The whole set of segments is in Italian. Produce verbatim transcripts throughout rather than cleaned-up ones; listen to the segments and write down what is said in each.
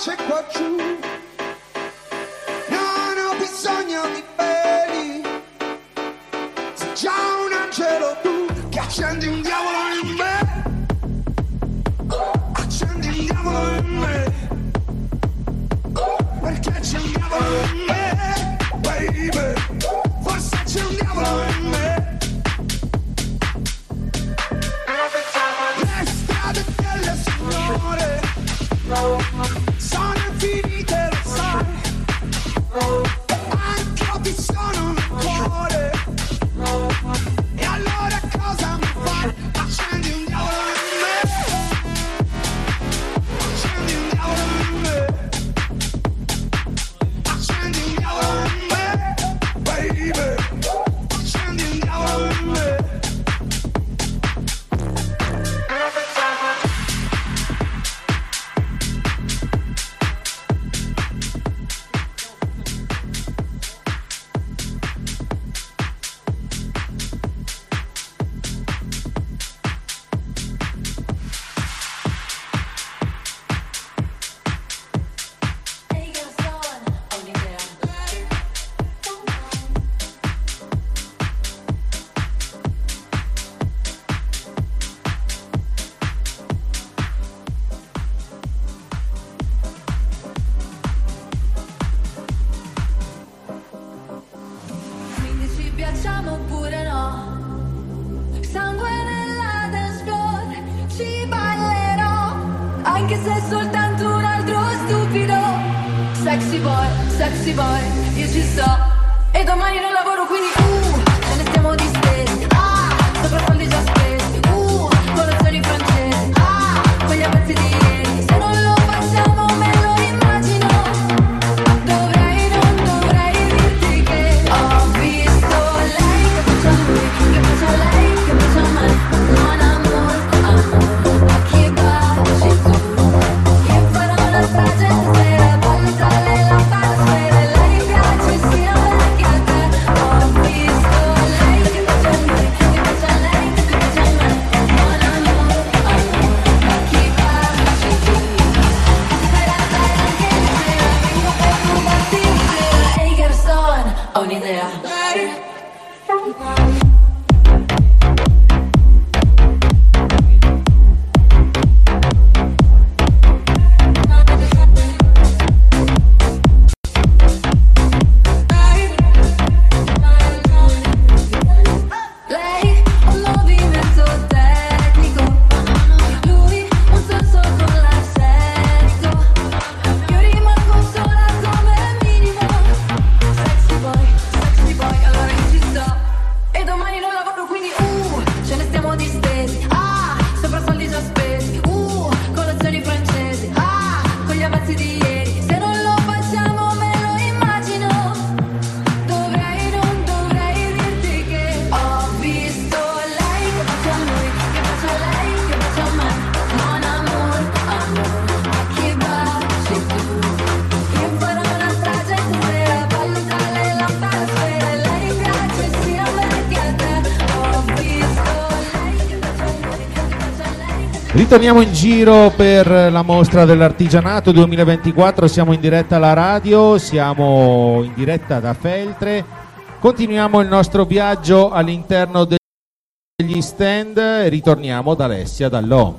pace qua giù. Non ho bisogno di peli, sei già un angelo tu che accendi un diavolo in me. Accendi un diavolo in me, perché c'è un diavolo in me, baby. Forse c'è un diavolo in me. Le strade delle signore sono infinite, lo sai. Anche io ti sono nel cuore. E allora cosa mi fai? Accendi un diavolo in me. Accendi un diavolo in me. Accendi un diavolo in me, baby. Accendi un diavolo in me. Ritorniamo in giro per la mostra dell'artigianato duemilaventiquattro, siamo in diretta alla radio, siamo in diretta da Feltre, continuiamo il nostro viaggio all'interno degli stand e ritorniamo da Alessia Dallò.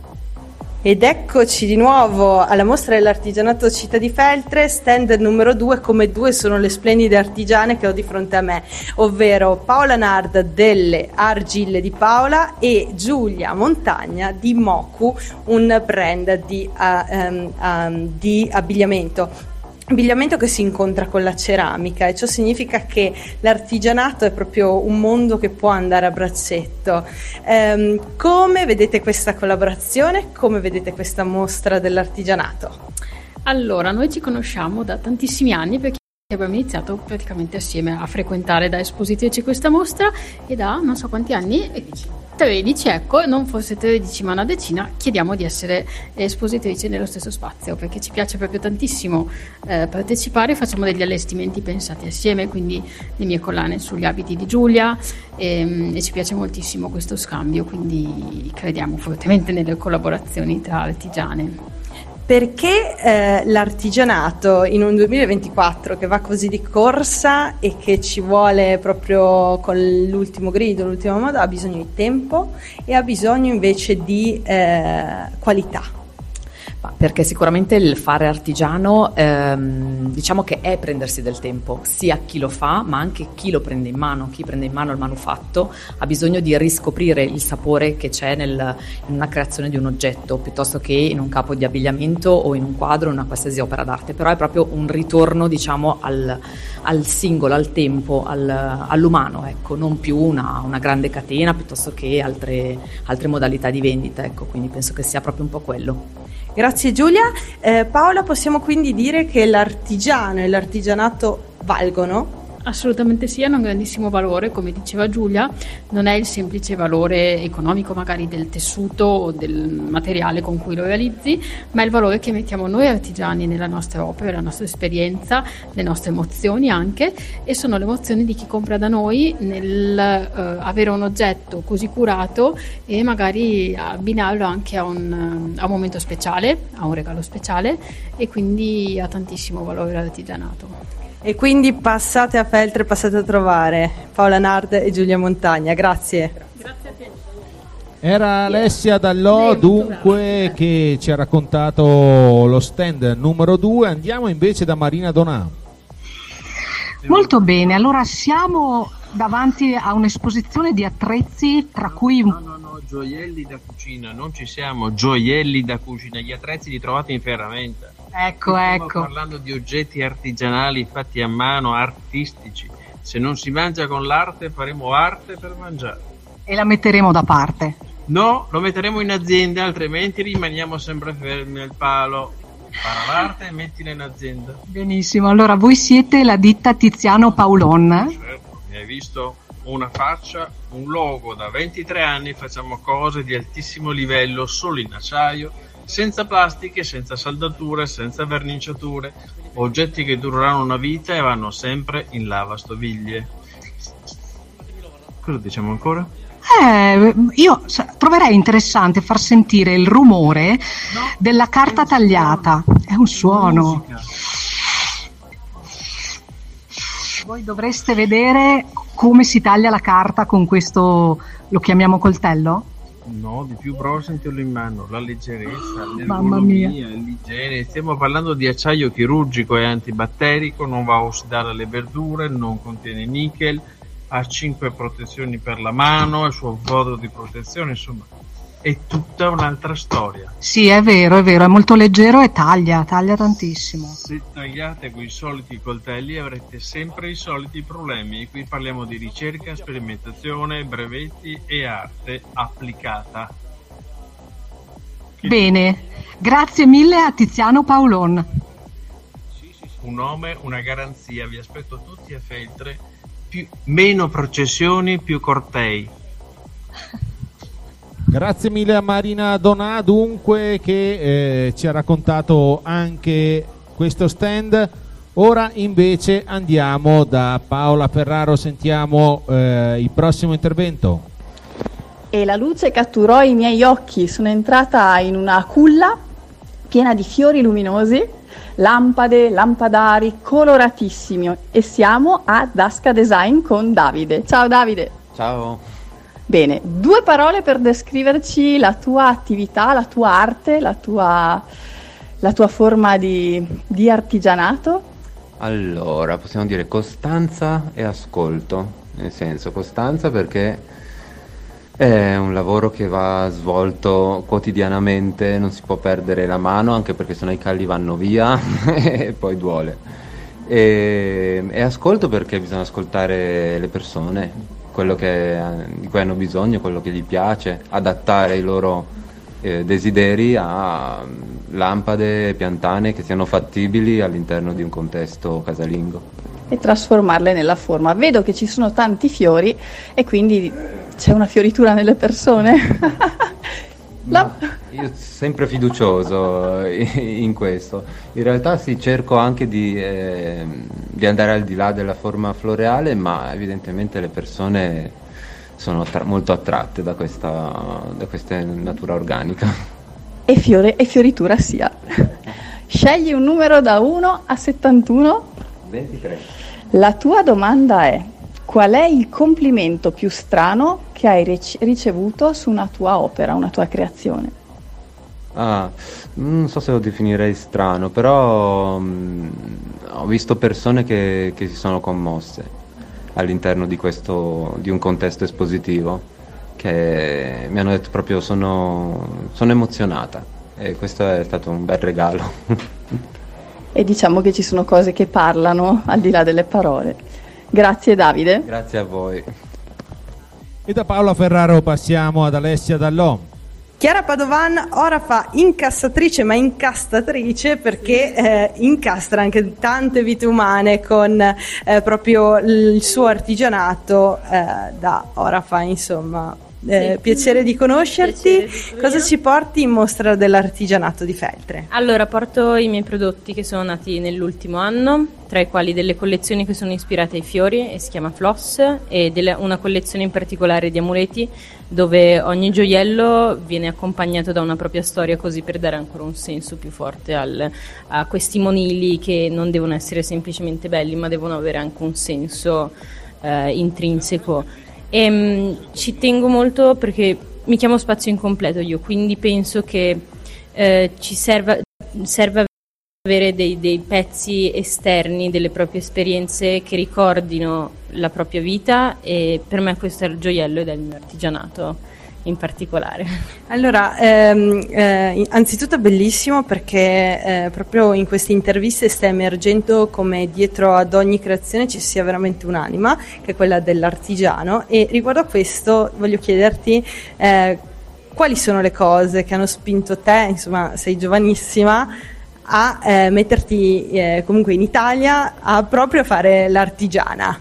Ed eccoci di nuovo alla mostra dell'artigianato Città di Feltre, stand numero due. Come due sono le splendide artigiane che ho di fronte a me, ovvero Paola Nard delle Argille di Paola e Giulia Montagna di Moku, un brand di, uh, um, um, di abbigliamento. Abbigliamento che si incontra con la ceramica, e ciò significa che l'artigianato è proprio un mondo che può andare a braccetto. Ehm, come vedete questa collaborazione? Come vedete questa mostra dell'artigianato? Allora, noi ci conosciamo da tantissimi anni perché abbiamo iniziato praticamente assieme a frequentare da espositrici questa mostra, e da non so quanti anni, tredici, ecco, non forse tredici ma una decina, chiediamo di essere espositrici nello stesso spazio perché ci piace proprio tantissimo eh, partecipare. Facciamo degli allestimenti pensati assieme, quindi le mie collane sugli abiti di Giulia, e, e ci piace moltissimo questo scambio, quindi crediamo fortemente nelle collaborazioni tra artigiane. Perché eh, l'artigianato in un duemilaventiquattro che va così di corsa e che ci vuole proprio con l'ultimo grido, l'ultima moda, ha bisogno di tempo e ha bisogno invece di eh, qualità? Perché sicuramente il fare artigiano ehm, diciamo che è prendersi del tempo, sia chi lo fa ma anche chi lo prende in mano, chi prende in mano il manufatto ha bisogno di riscoprire il sapore che c'è nel, in una creazione di un oggetto piuttosto che in un capo di abbigliamento o in un quadro o in una qualsiasi opera d'arte, però è proprio un ritorno diciamo al, al singolo, al tempo, al, all'umano, ecco, non più una, una grande catena piuttosto che altre, altre modalità di vendita, ecco, quindi penso che sia proprio un po' quello. Grazie Giulia. Eh, Paola, possiamo quindi dire che l'artigiano e l'artigianato valgono? Assolutamente sì, hanno un grandissimo valore, come diceva Giulia, non è il semplice valore economico magari del tessuto o del materiale con cui lo realizzi, ma è il valore che mettiamo noi artigiani nella nostra opera, la nostra esperienza, le nostre emozioni anche, e sono le emozioni di chi compra da noi nel eh, avere un oggetto così curato e magari abbinarlo anche a un, a un momento speciale, a un regalo speciale, e quindi ha tantissimo valore l'artigianato. E quindi passate a Feltre, passate a trovare Paola Nard e Giulia Montagna. Grazie. Grazie a te. Era Alessia Dallò dunque che ci ha raccontato lo stand numero due. Andiamo invece da Marina Donà. Molto bene, allora siamo davanti a un'esposizione di attrezzi tra cui... No, no, no, gioielli da cucina, non ci siamo, gioielli da cucina, gli attrezzi li trovate in ferramenta. Ecco, Stiamo ecco. parlando di oggetti artigianali fatti a mano, artistici. Se non si mangia con l'arte, faremo arte per mangiare. E la metteremo da parte. No, lo metteremo in azienda, altrimenti rimaniamo sempre fermi al palo. Impara l'arte e mettila in azienda. Benissimo, allora voi siete la ditta Tiziano Paolon. Certo, mi hai visto una faccia, un logo, da ventitré anni facciamo cose di altissimo livello solo in acciaio, senza plastiche, senza saldature, senza verniciature, oggetti che dureranno una vita e vanno sempre in lavastoviglie. Cosa diciamo ancora? Eh, io troverei interessante far sentire il rumore No, della carta tagliata. È un suono. Musica. Voi dovreste vedere come si taglia la carta con questo, lo chiamiamo coltello? No, di più, prova a sentirlo in mano, la leggerezza, Mamma mia. l'ergonomia, l'igiene. Stiamo parlando di acciaio chirurgico e antibatterico, non va a ossidare le verdure, non contiene nickel, ha cinque protezioni per la mano, il suo voto di protezione, insomma, è tutta un'altra storia. Sì, è vero, è vero, è molto leggero e taglia, taglia tantissimo. Se tagliate con i soliti coltelli avrete sempre i soliti problemi. Qui parliamo di ricerca, sperimentazione, brevetti e arte applicata. Bene, grazie mille a Tiziano Paolon. Un nome, una garanzia, vi aspetto tutti a Feltre, più, meno processioni, più cortei. Grazie mille a Marina Donà dunque che eh, ci ha raccontato anche questo stand. Ora invece andiamo da Paola Ferraro, sentiamo eh, il prossimo intervento. E la luce catturò i miei occhi, sono entrata in una culla piena di fiori luminosi, lampade, lampadari, coloratissimi, e siamo a Dasca Design con Davide. Ciao Davide. Ciao. Bene, due parole per descriverci la tua attività, la tua arte, la tua, la tua forma di, di artigianato. Allora, possiamo dire costanza e ascolto, nel senso costanza perché è un lavoro che va svolto quotidianamente, non si può perdere la mano, anche perché sennò i calli vanno via e poi duole. E, e ascolto perché bisogna ascoltare le persone, quello che, di cui hanno bisogno, quello che gli piace, adattare i loro eh, desideri a lampade piantane che siano fattibili all'interno di un contesto casalingo. E trasformarle nella forma. Vedo che ci sono tanti fiori e quindi c'è una fioritura nelle persone. La... Io sono sempre fiducioso in questo. In realtà sì, cerco anche di, eh, di andare al di là della forma floreale, ma evidentemente le persone sono attra- molto attratte da questa, da questa natura organica. E fiore e fioritura sia. Scegli un numero da uno a settantuno. ventitré. La tua domanda è: qual è il complimento più strano che hai ric- ricevuto su una tua opera, una tua creazione? Ah, non so se lo definirei strano, però mh, ho visto persone che, che si sono commosse all'interno di questo, di un contesto espositivo, che mi hanno detto proprio sono, sono emozionata, e questo è stato un bel regalo. E diciamo che ci sono cose che parlano al di là delle parole. Grazie Davide. Grazie a voi. E da Paola Ferraro passiamo ad Alessia Dallò. Chiara Padovan ora fa incassatrice, ma incastatrice perché eh, incastra anche tante vite umane con eh, proprio il suo artigianato. Eh, da ora fa, insomma, eh, sì. Piacere di conoscerti. Piacere, cosa ci porti in mostra dell'artigianato di Feltre? Allora, porto i miei prodotti che sono nati nell'ultimo anno, tra i quali delle collezioni che sono ispirate ai fiori e si chiama Floss, e delle, una collezione in particolare di amuleti dove ogni gioiello viene accompagnato da una propria storia, così per dare ancora un senso più forte al, a questi monili che non devono essere semplicemente belli, ma devono avere anche un senso eh, intrinseco. E, mh, ci tengo molto perché mi chiamo Spazio Incompleto io, quindi penso che eh, ci serva, serve avere dei, dei pezzi esterni delle proprie esperienze che ricordino la propria vita, e per me questo è il gioiello ed è il mio artigianato in particolare. Allora, ehm, eh, anzitutto è bellissimo perché eh, proprio in queste interviste sta emergendo come dietro ad ogni creazione ci sia veramente un'anima, che è quella dell'artigiano, e riguardo a questo voglio chiederti eh, quali sono le cose che hanno spinto te, insomma sei giovanissima, a eh, metterti eh, comunque in Italia a proprio fare l'artigiana.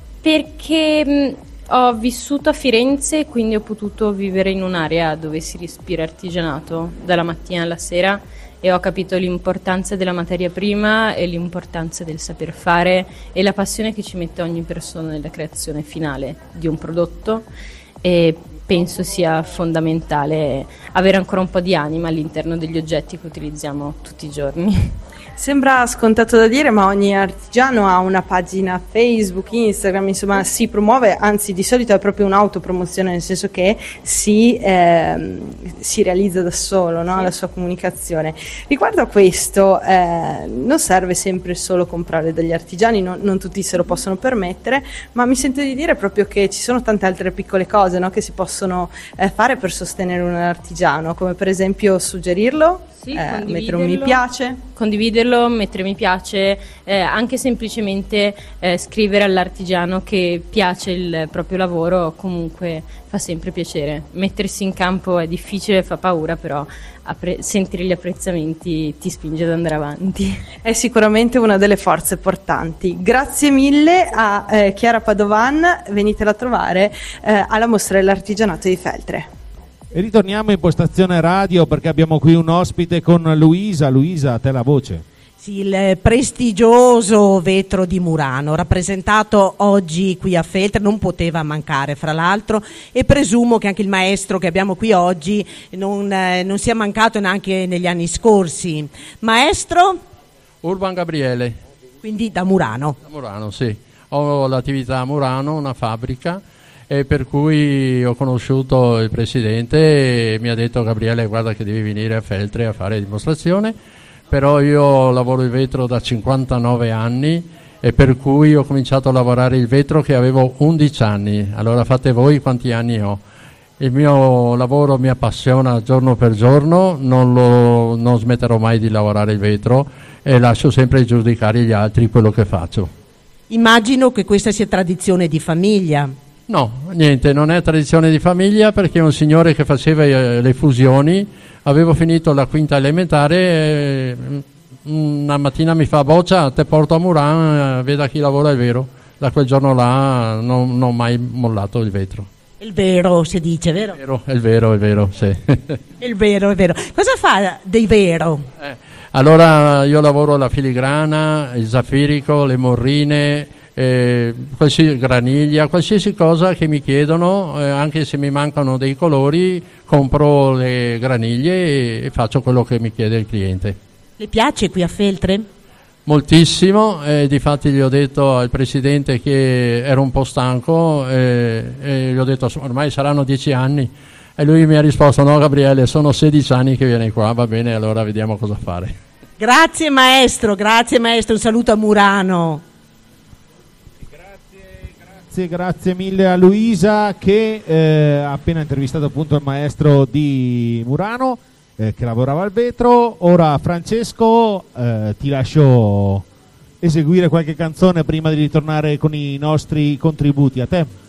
Perché mh, ho vissuto a Firenze, quindi ho potuto vivere in un'area dove si respira artigianato dalla mattina alla sera, e ho capito l'importanza della materia prima e l'importanza del saper fare e la passione che ci mette ogni persona nella creazione finale di un prodotto, e penso sia fondamentale avere ancora un po' di anima all'interno degli oggetti che utilizziamo tutti i giorni. Sembra scontato da dire, ma ogni artigiano ha una pagina Facebook, Instagram, insomma si promuove, anzi di solito è proprio un'autopromozione, nel senso che si, eh, si realizza da solo, no? Sì. La sua comunicazione. Riguardo a questo, eh, non serve sempre solo comprare dagli artigiani, non, non tutti se lo possono permettere, ma mi sento di dire proprio che ci sono tante altre piccole cose, no? Che si possono eh, fare per sostenere un artigiano, come per esempio suggerirlo, sì, eh, mettere un mi piace, condividerlo, mettere mi piace, eh, anche semplicemente eh, scrivere all'artigiano che piace il proprio lavoro, comunque fa sempre piacere. Mettersi in campo è difficile, fa paura, però appre- sentire gli apprezzamenti ti spinge ad andare avanti. È sicuramente una delle forze portanti. Grazie mille a eh, Chiara Padovan, venitela a trovare eh, alla mostra dell'artigianato di Feltre. E ritorniamo in postazione radio perché abbiamo qui un ospite con Luisa. Luisa, a te la voce. Sì, il prestigioso vetro di Murano, rappresentato oggi qui a Feltre, non poteva mancare fra l'altro, e presumo che anche il maestro che abbiamo qui oggi non, eh, non sia mancato neanche negli anni scorsi. Maestro? Urban Gabriele. Quindi da Murano. Da Murano, sì. Ho l'attività a Murano, una fabbrica, e per cui ho conosciuto il presidente e mi ha detto: Gabriele, guarda che devi venire a Feltre a fare dimostrazione. Però io lavoro il vetro da cinquantanove anni, e per cui ho cominciato a lavorare il vetro che avevo undici anni. Allora fate voi quanti anni ho. Il mio lavoro mi appassiona giorno per giorno, non, lo, non smetterò mai di lavorare il vetro, e lascio sempre giudicare gli altri quello che faccio. Immagino che questa sia tradizione di famiglia. No, niente, non è tradizione di famiglia, perché un signore che faceva eh, le fusioni, avevo finito la quinta elementare, e una mattina mi fa: Boccia, te porto a Murano, eh, veda chi lavora il vero. Da quel giorno là non, non ho mai mollato il vetro. Il vero si dice, vero? È vero, è il vero, è il vero, sì. Il vero, è vero. Cosa fa dei vero? Eh, allora io lavoro la filigrana, il zaffirico, le morrine, Eh, qualsiasi graniglia, qualsiasi cosa che mi chiedono, eh, anche se mi mancano dei colori, compro le graniglie e, e faccio quello che mi chiede il cliente. Le piace qui a Feltre? Moltissimo, e difatti gli ho detto al presidente che ero un po' stanco e, e gli ho detto ormai saranno dieci anni e lui mi ha risposto no Gabriele, sono sedici anni che vieni qua, va bene, allora vediamo cosa fare. Grazie maestro, grazie maestro, un saluto a Murano. Grazie, grazie mille a Luisa che eh, ha appena intervistato appunto il maestro di Murano eh, che lavorava al vetro. Ora Francesco eh, ti lascio eseguire qualche canzone prima di ritornare con i nostri contributi. A te.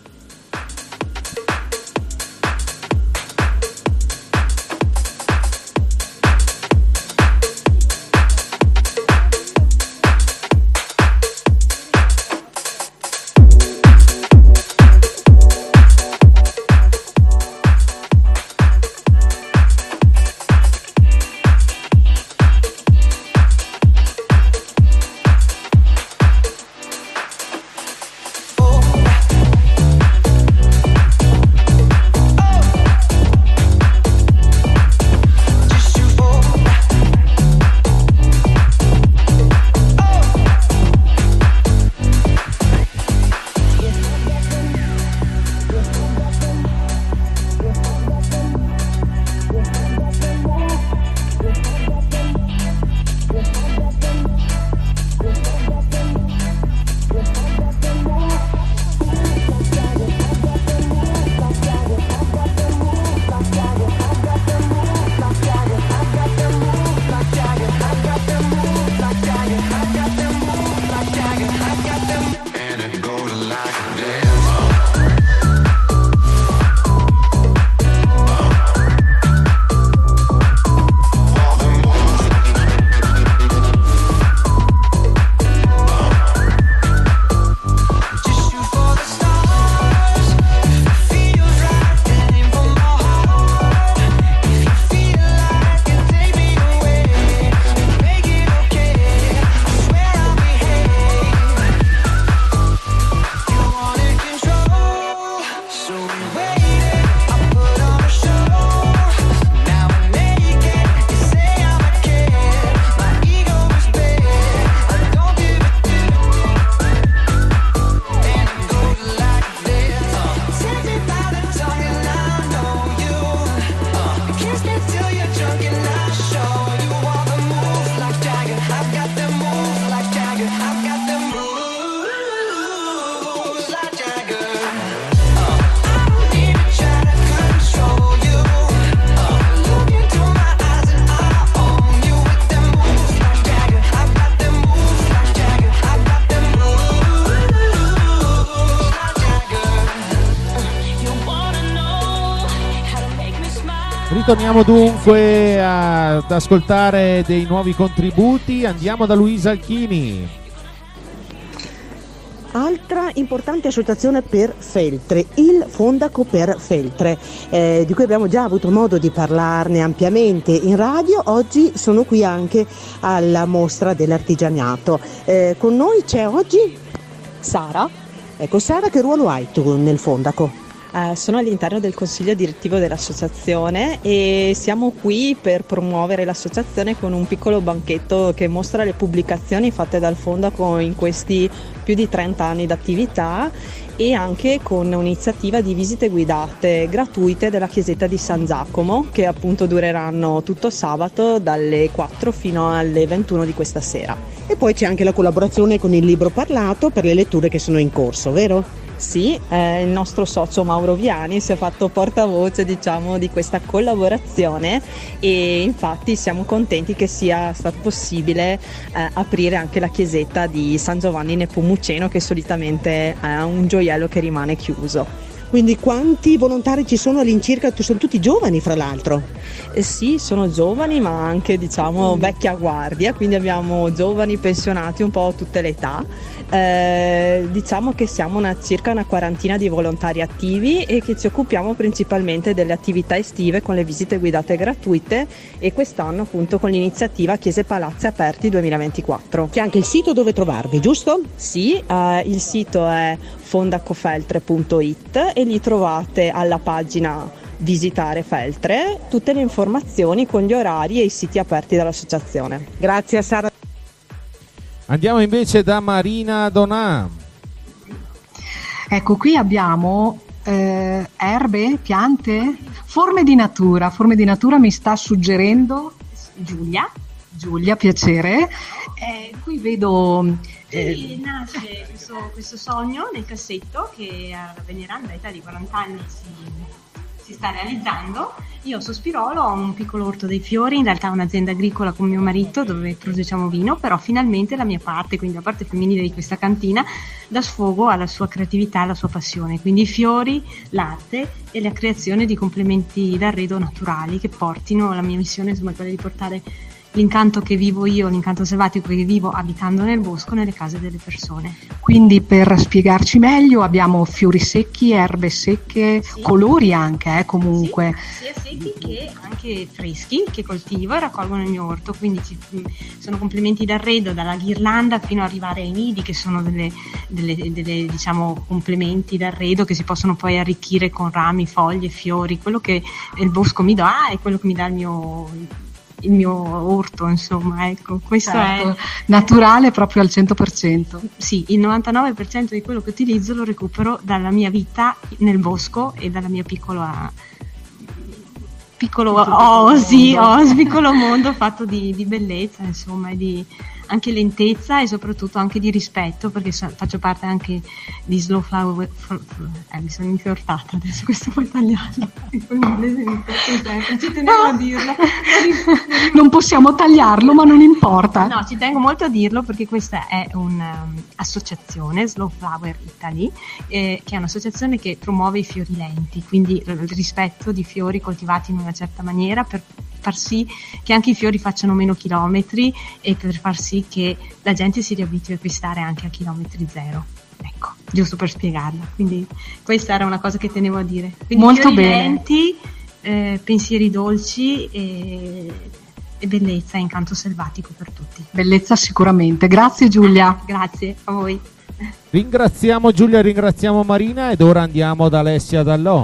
Torniamo dunque ad ascoltare dei nuovi contributi. Andiamo da Luisa Alchini. Altra importante associazione per Feltre, il Fondaco per Feltre, eh, di cui abbiamo già avuto modo di parlarne ampiamente in radio. Oggi sono qui anche alla mostra dell'artigianato. Eh, con noi c'è oggi Sara. Ecco, Sara, che ruolo hai tu nel Fondaco? Eh, sono all'interno del consiglio direttivo dell'associazione e siamo qui per promuovere l'associazione con un piccolo banchetto che mostra le pubblicazioni fatte dal Fondaco in questi più di trenta anni d'attività e anche con un'iniziativa di visite guidate gratuite della chiesetta di San Giacomo che appunto dureranno tutto sabato dalle quattro fino alle ventuno di questa sera. E poi c'è anche la collaborazione con il libro parlato per le letture che sono in corso, vero? Sì, eh, il nostro socio Mauro Viani si è fatto portavoce, diciamo, di questa collaborazione e infatti siamo contenti che sia stato possibile eh, aprire anche la chiesetta di San Giovanni Nepomuceno, che solitamente è un gioiello che rimane chiuso. Quindi quanti volontari ci sono all'incirca? Sono tutti giovani, fra l'altro? Eh sì, sono giovani ma anche, diciamo, vecchia guardia, quindi abbiamo giovani, pensionati, un po' tutte le età. Eh, diciamo che siamo una, circa una quarantina di volontari attivi e che ci occupiamo principalmente delle attività estive con le visite guidate gratuite e quest'anno appunto con l'iniziativa Chiese Palazzi Aperti duemilaventiquattro. C'è anche il sito dove trovarvi, giusto? Sì, eh, il sito è fondacofeltre punto it e lì trovate alla pagina visitare Feltre. Tutte le informazioni con gli orari e i siti aperti dall'associazione. Grazie Sara. Andiamo invece da Marina Donà. Ecco, qui abbiamo eh, erbe, piante, forme di natura. Forme di natura mi sta suggerendo Giulia. Giulia, piacere. Eh, qui vedo... Eh, Qui nasce questo, questo sogno nel cassetto che a Veneranda all'età di quaranta anni si, si sta realizzando. Io a Sospirolo ho un piccolo orto dei fiori, in realtà un'azienda agricola con mio marito dove produciamo vino, però finalmente la mia parte, quindi la parte femminile di questa cantina, dà sfogo alla sua creatività, alla sua passione, quindi i fiori, l'arte e la creazione di complementi d'arredo naturali che portino, la mia missione insomma è quella di portare l'incanto che vivo io, l'incanto selvatico che vivo abitando nel bosco, nelle case delle persone. Quindi per spiegarci meglio abbiamo fiori secchi, erbe secche, Sì. colori anche eh, comunque. Sì, sia secchi che anche freschi che coltivo e raccolgo nel mio orto, quindi ci, sono complementi d'arredo dalla ghirlanda fino ad arrivare ai nidi che sono delle, delle, delle diciamo complementi d'arredo che si possono poi arricchire con rami, foglie, fiori, quello che il bosco mi dà e quello che mi dà il mio il mio orto, insomma, ecco, questo Certo, è naturale proprio al cento per cento. sì, il novantanove per cento di quello che utilizzo lo recupero dalla mia vita nel bosco e dalla mia piccola piccolo oasi, os, piccolo mondo fatto di, di bellezza, insomma, e di anche lentezza e soprattutto anche di rispetto, perché so, faccio parte anche di Slow Flower. Eh, mi sono infiortata adesso, questo puoi tagliarlo. Ci tenevo a dirlo. Non possiamo tagliarlo, ma non importa. No, ci tengo molto a dirlo perché questa è un'associazione, Slow Flower Italy, eh, che è un'associazione che promuove i fiori lenti, quindi il rispetto di fiori coltivati in una certa maniera per far sì che anche i fiori facciano meno chilometri e per far sì che la gente si riabitui a acquistare anche a chilometri zero. Ecco, giusto per spiegarla. Quindi questa era una cosa che tenevo a dire. Quindi Molto fiori bene. lenti, eh, pensieri dolci e, e bellezza e incanto selvatico per tutti. Bellezza sicuramente. Grazie Giulia. Grazie a voi. Ringraziamo Giulia, ringraziamo Marina ed ora andiamo da Alessia Dallò.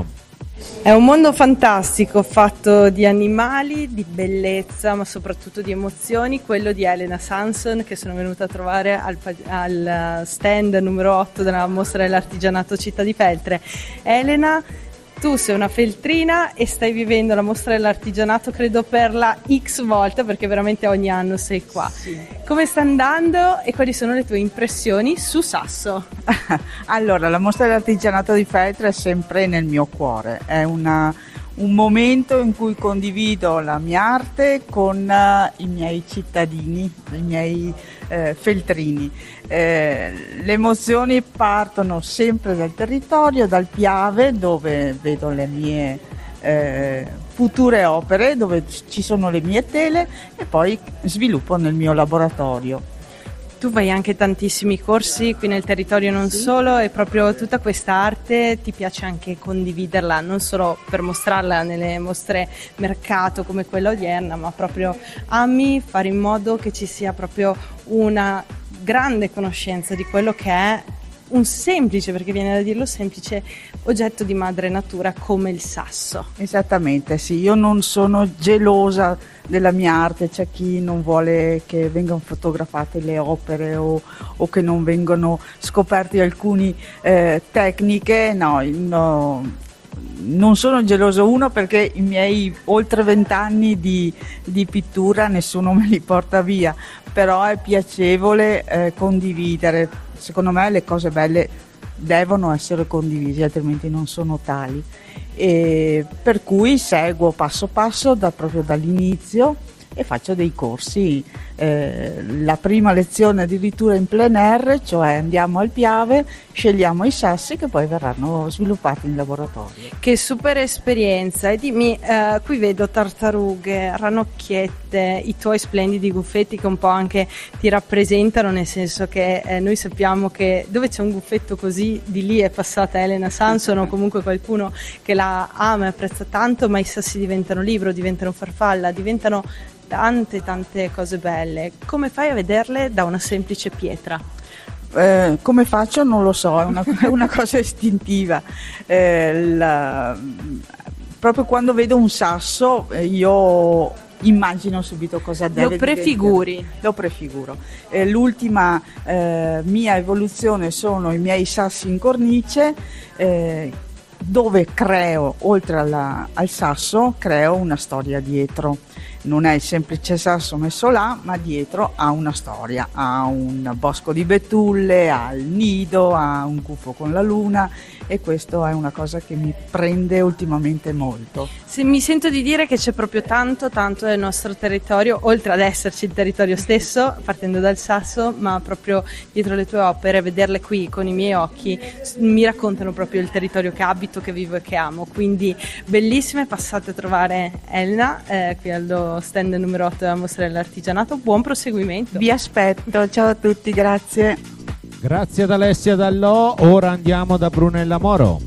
È un mondo fantastico fatto di animali, di bellezza, ma soprattutto di emozioni, quello di Elena Sanson che sono venuta a trovare al, al stand numero otto della mostra dell'artigianato Città di Feltre. Elena, tu sei una feltrina e stai vivendo la mostra dell'artigianato credo per la X volta, perché veramente ogni anno sei qua. Sì. Come sta andando e quali sono le tue impressioni su Sasso? Allora, la mostra dell'artigianato di Feltre è sempre nel mio cuore, è una, un momento in cui condivido la mia arte con uh, i miei cittadini, i miei eh, feltrini. Eh, le emozioni partono sempre dal territorio, dal Piave, dove vedo le mie eh, future opere, dove ci sono le mie tele e poi sviluppo nel mio laboratorio. Tu fai anche tantissimi corsi qui nel territorio, non sì. solo, e proprio tutta questa arte ti piace anche condividerla, non solo per mostrarla nelle mostre mercato come quella odierna, ma proprio ami fare in modo che ci sia proprio una grande conoscenza di quello che è un semplice, perché viene da dirlo semplice, oggetto di madre natura come il sasso. Esattamente, sì, io non sono gelosa della mia arte, c'è chi non vuole che vengano fotografate le opere o, o che non vengano scoperti alcune eh, tecniche, no, no, non sono geloso, uno perché i miei oltre vent'anni di, di pittura nessuno me li porta via, però è piacevole eh, condividere, secondo me le cose belle devono essere condivise, altrimenti non sono tali. E per cui seguo passo passo da, proprio dall'inizio e faccio dei corsi. Eh, la prima lezione addirittura in plein air, cioè andiamo al Piave, scegliamo i sassi che poi verranno sviluppati in laboratorio. Che super esperienza! E dimmi, eh, qui vedo tartarughe, ranocchiette, i tuoi splendidi guffetti che un po' anche ti rappresentano, nel senso che eh, noi sappiamo che dove c'è un guffetto così di lì è passata Elena Sanson o comunque qualcuno che la ama e apprezza tanto, ma i sassi diventano libro, diventano farfalla, diventano tante tante cose belle. Come fai a vederle da una semplice pietra? Eh, come faccio non lo so, è una, è una cosa istintiva. Eh, la, proprio quando vedo un sasso eh, io immagino subito cosa deve Lo prefiguri? diventare. Lo prefiguro. Eh, l'ultima eh, mia evoluzione sono i miei sassi in cornice, eh, dove creo, oltre alla, al sasso, creo una storia dietro. Non è il semplice sasso messo là, ma dietro ha una storia, ha un bosco di betulle, ha il nido, ha un gufo con la luna, e questo è una cosa che mi prende ultimamente molto. Se mi sento di dire che c'è proprio tanto tanto del nostro territorio, oltre ad esserci il territorio stesso, partendo dal sasso, ma proprio dietro le tue opere, vederle qui con i miei occhi mi raccontano proprio il territorio che abito, che vivo e che amo. Quindi bellissime, passate a trovare Elena eh, qui allo stand numero otto della Mostra dell'Artigianato. Buon proseguimento. Vi aspetto, ciao a tutti, grazie. Grazie ad Alessia Dallò, ora andiamo da Brunella Moro.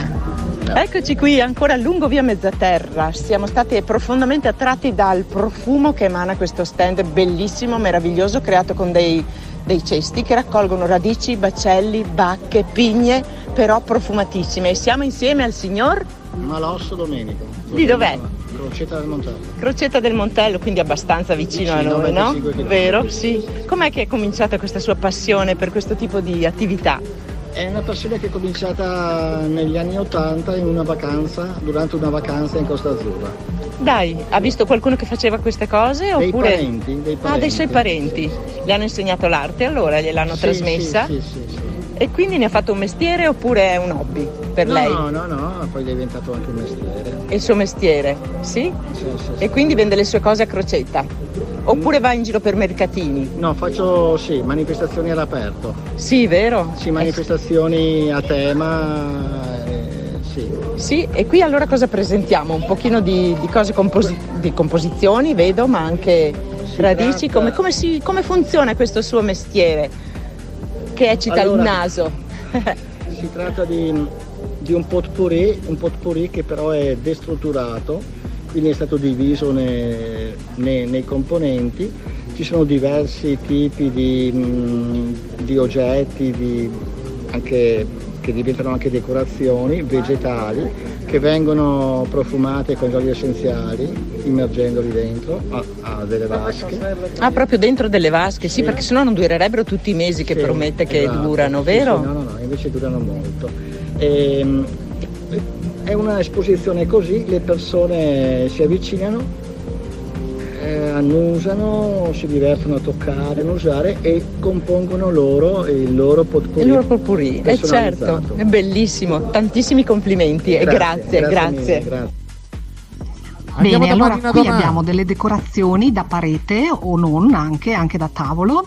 Eccoci qui ancora lungo via Mezzaterra, siamo stati profondamente attratti dal profumo che emana questo stand bellissimo, meraviglioso, creato con dei, dei cesti che raccolgono radici, baccelli, bacche, pigne, però profumatissime. E siamo insieme al signor Malosso Domenico. Di dov'è? Crocetta del Montello. Crocetta del Montello, quindi abbastanza vicino, vicino a noi, no? Vero? Sì. Com'è che è cominciata questa sua passione per questo tipo di attività? È una passione che è cominciata negli anni Ottanta in una vacanza, durante una vacanza in Costa Azzurra. Dai, ha visto qualcuno che faceva queste cose? Dei oppure... parenti, dei parenti. Ah, dei suoi parenti. Le hanno insegnato l'arte allora? Gliel'hanno sì, trasmessa? Sì, sì, sì, sì. E quindi ne ha fatto un mestiere oppure è un hobby per no, lei? No, no, no, poi è diventato anche un mestiere. È il suo mestiere, sì? Sì, sì, E sì. quindi vende le sue cose a crocetta? Oppure va in giro per mercatini? No, faccio sì, manifestazioni all'aperto. Sì, vero? Sì, manifestazioni a tema, eh, sì. Sì, e qui allora cosa presentiamo? Un pochino di, di cose composi- di composizioni, vedo, ma anche Si radici. tratta- Come, come, si, come funziona questo suo mestiere? Che eccita Allora, il naso. Si tratta di, di un potpourri, un potpourri che però è destrutturato, quindi è stato diviso nei, nei, nei componenti. Ci sono diversi tipi di, mh, di oggetti, di, anche, che diventano anche decorazioni vegetali, che vengono profumate con gli oli essenziali, immergendoli dentro a, a delle vasche. Ah, proprio dentro delle vasche, sì, Sì. perché sennò non durerebbero tutti i mesi che Sì, promette che esatto. durano, Sì, vero? sì, no, no, no, invece durano molto. E, è una esposizione così, le persone si avvicinano, eh, annusano, si divertono a toccare, annusare e compongono loro il loro potpourri. Il loro potpourri, eh certo, personalizzato. è bellissimo, tantissimi complimenti e grazie, grazie. grazie. mille, grazie. Andiamo Bene, da allora Marina qui Donà. abbiamo delle decorazioni da parete o non, anche, anche da tavolo,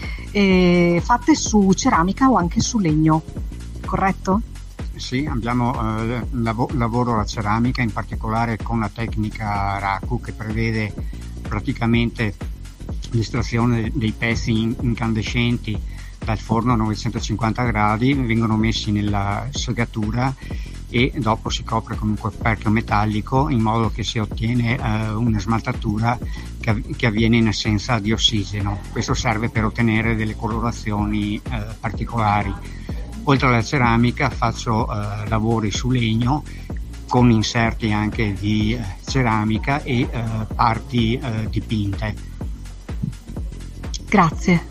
eh, fatte su ceramica o anche su legno, corretto? Sì, abbiamo eh, lav- lavoro alla ceramica, in particolare con la tecnica Raku, che prevede praticamente l'estrazione dei pezzi in- incandescenti dal forno a novecentocinquanta gradi, vengono messi nella segatura e dopo si copre con un coperchio metallico in modo che si ottiene eh, una smaltatura che, av- che avviene in assenza di ossigeno. Questo serve per ottenere delle colorazioni eh, particolari. Oltre alla ceramica faccio eh, lavori su legno con inserti anche di eh, ceramica e eh, parti eh, dipinte. Grazie.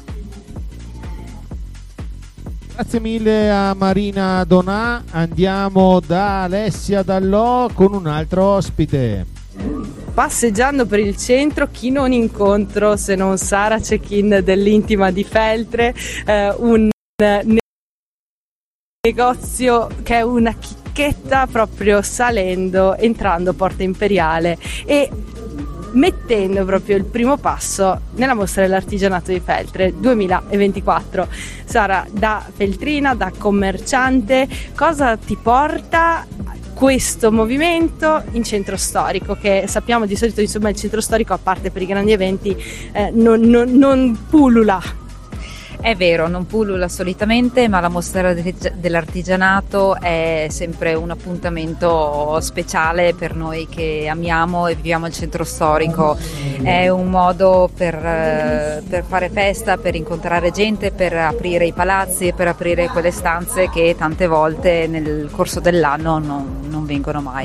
Grazie mille a Marina Donà. Andiamo da Alessia Dallò con un altro ospite. Passeggiando per il centro, chi non incontro se non Sara Cecchin dell'Intima di Feltre, eh, un eh, negozio che è una chicchetta proprio salendo, entrando Porta Imperiale e mettendo proprio il primo passo nella Mostra dell'Artigianato di Feltre duemilaventiquattro. Sara, da feltrina, da commerciante, cosa ti porta questo movimento in centro storico, che sappiamo di solito, insomma, il centro storico, a parte per i grandi eventi, eh, non, non, non pullula? È vero, non pullula solitamente, ma la Mostra dell'Artigianato è sempre un appuntamento speciale per noi che amiamo e viviamo il centro storico. È un modo per, per fare festa, per incontrare gente, per aprire i palazzi e per aprire quelle stanze che tante volte nel corso dell'anno non, non vengono mai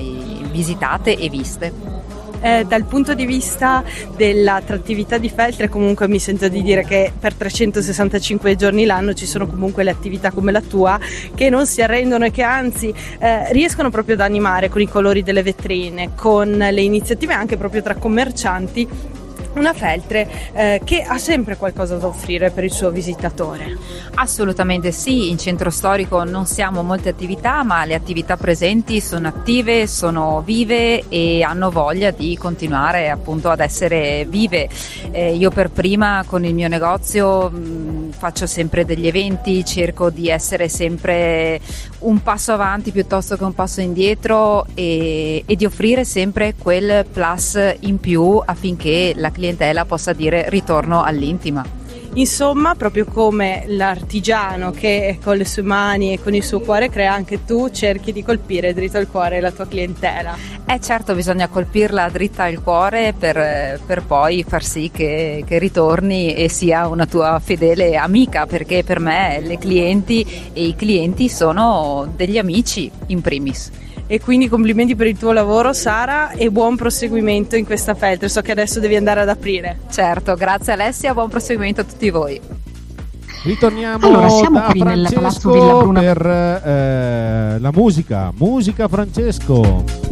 visitate e viste. Eh, dal punto di vista dell'attrattività di Feltre, comunque mi sento di dire che per trecentosessantacinque giorni l'anno ci sono comunque le attività come la tua che non si arrendono e che anzi eh, riescono proprio ad animare con i colori delle vetrine, con le iniziative anche proprio tra commercianti, una Feltre eh, che ha sempre qualcosa da offrire per il suo visitatore. Assolutamente sì, in centro storico non siamo molte attività, ma le attività presenti sono attive, sono vive e hanno voglia di continuare appunto ad essere vive. Eh, io per prima con il mio negozio mh, faccio sempre degli eventi, cerco di essere sempre un passo avanti piuttosto che un passo indietro e, e di offrire sempre quel plus in più affinché la clientela possa dire ritorno all'intima. Insomma, proprio come l'artigiano che con le sue mani e con il suo cuore crea, anche tu cerchi di colpire dritto al cuore la tua clientela. Eh certo, bisogna colpirla dritta al cuore per, per poi far sì che, che ritorni e sia una tua fedele amica, perché per me le clienti e i clienti sono degli amici in primis. E quindi complimenti per il tuo lavoro, Sara, e buon proseguimento in questa Feltre. So che adesso devi andare ad aprire. Certo, grazie Alessia, buon proseguimento a tutti voi. Ritorniamo allora, siamo da qui nel Palazzo Villa Francesco Bruna per eh, la musica. Musica, Francesco.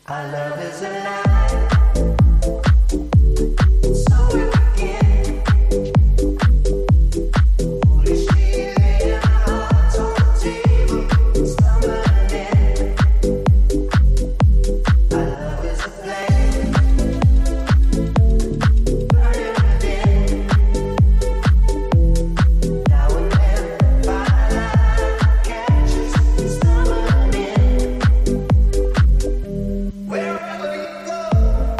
Our love is a lie. So we begin. Foolishly laying our hearts on the table, stumbling in. Our love is a flame, burning within. Now and then, firelight catches us stumbling in. Wherever you go.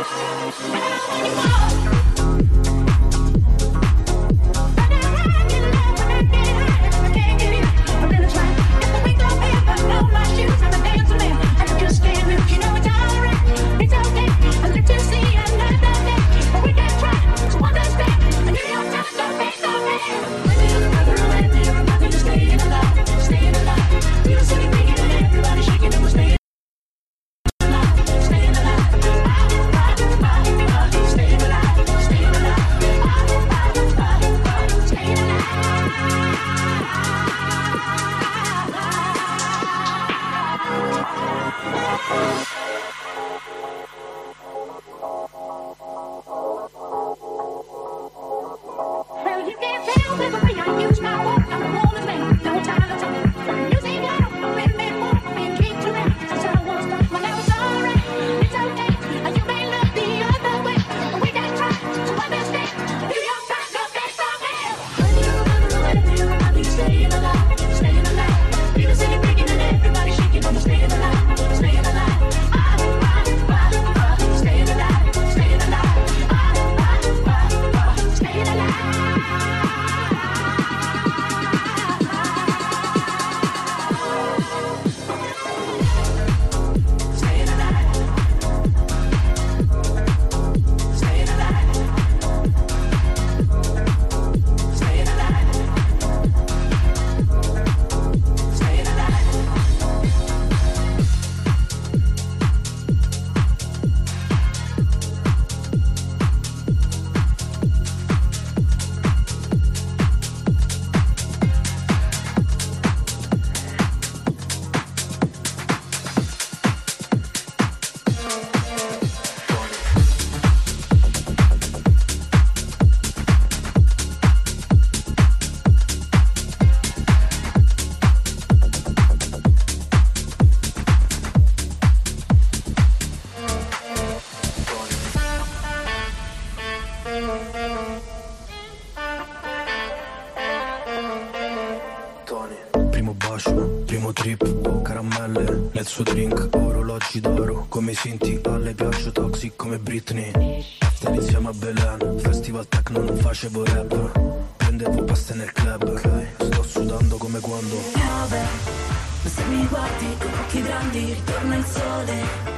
nel suo drink, orologi d'oro, come Sinti, alle piaccio toxic come Britney. After insieme a Belen, festival techno non facevo rap, prendevo paste nel club, okay. Sto sudando come quando piove, ma se mi guardi con occhi grandi ritorna il sole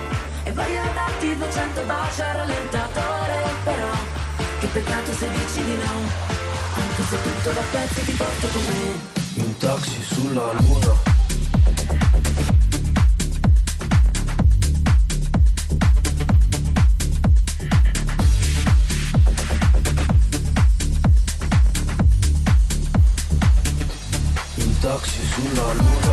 e voglio darti duecento baci al rallentatore, però che peccato se dici di no, anche se tutto da pezzi ti porto con me. In taxi sulla luna. Taxi sulla luna,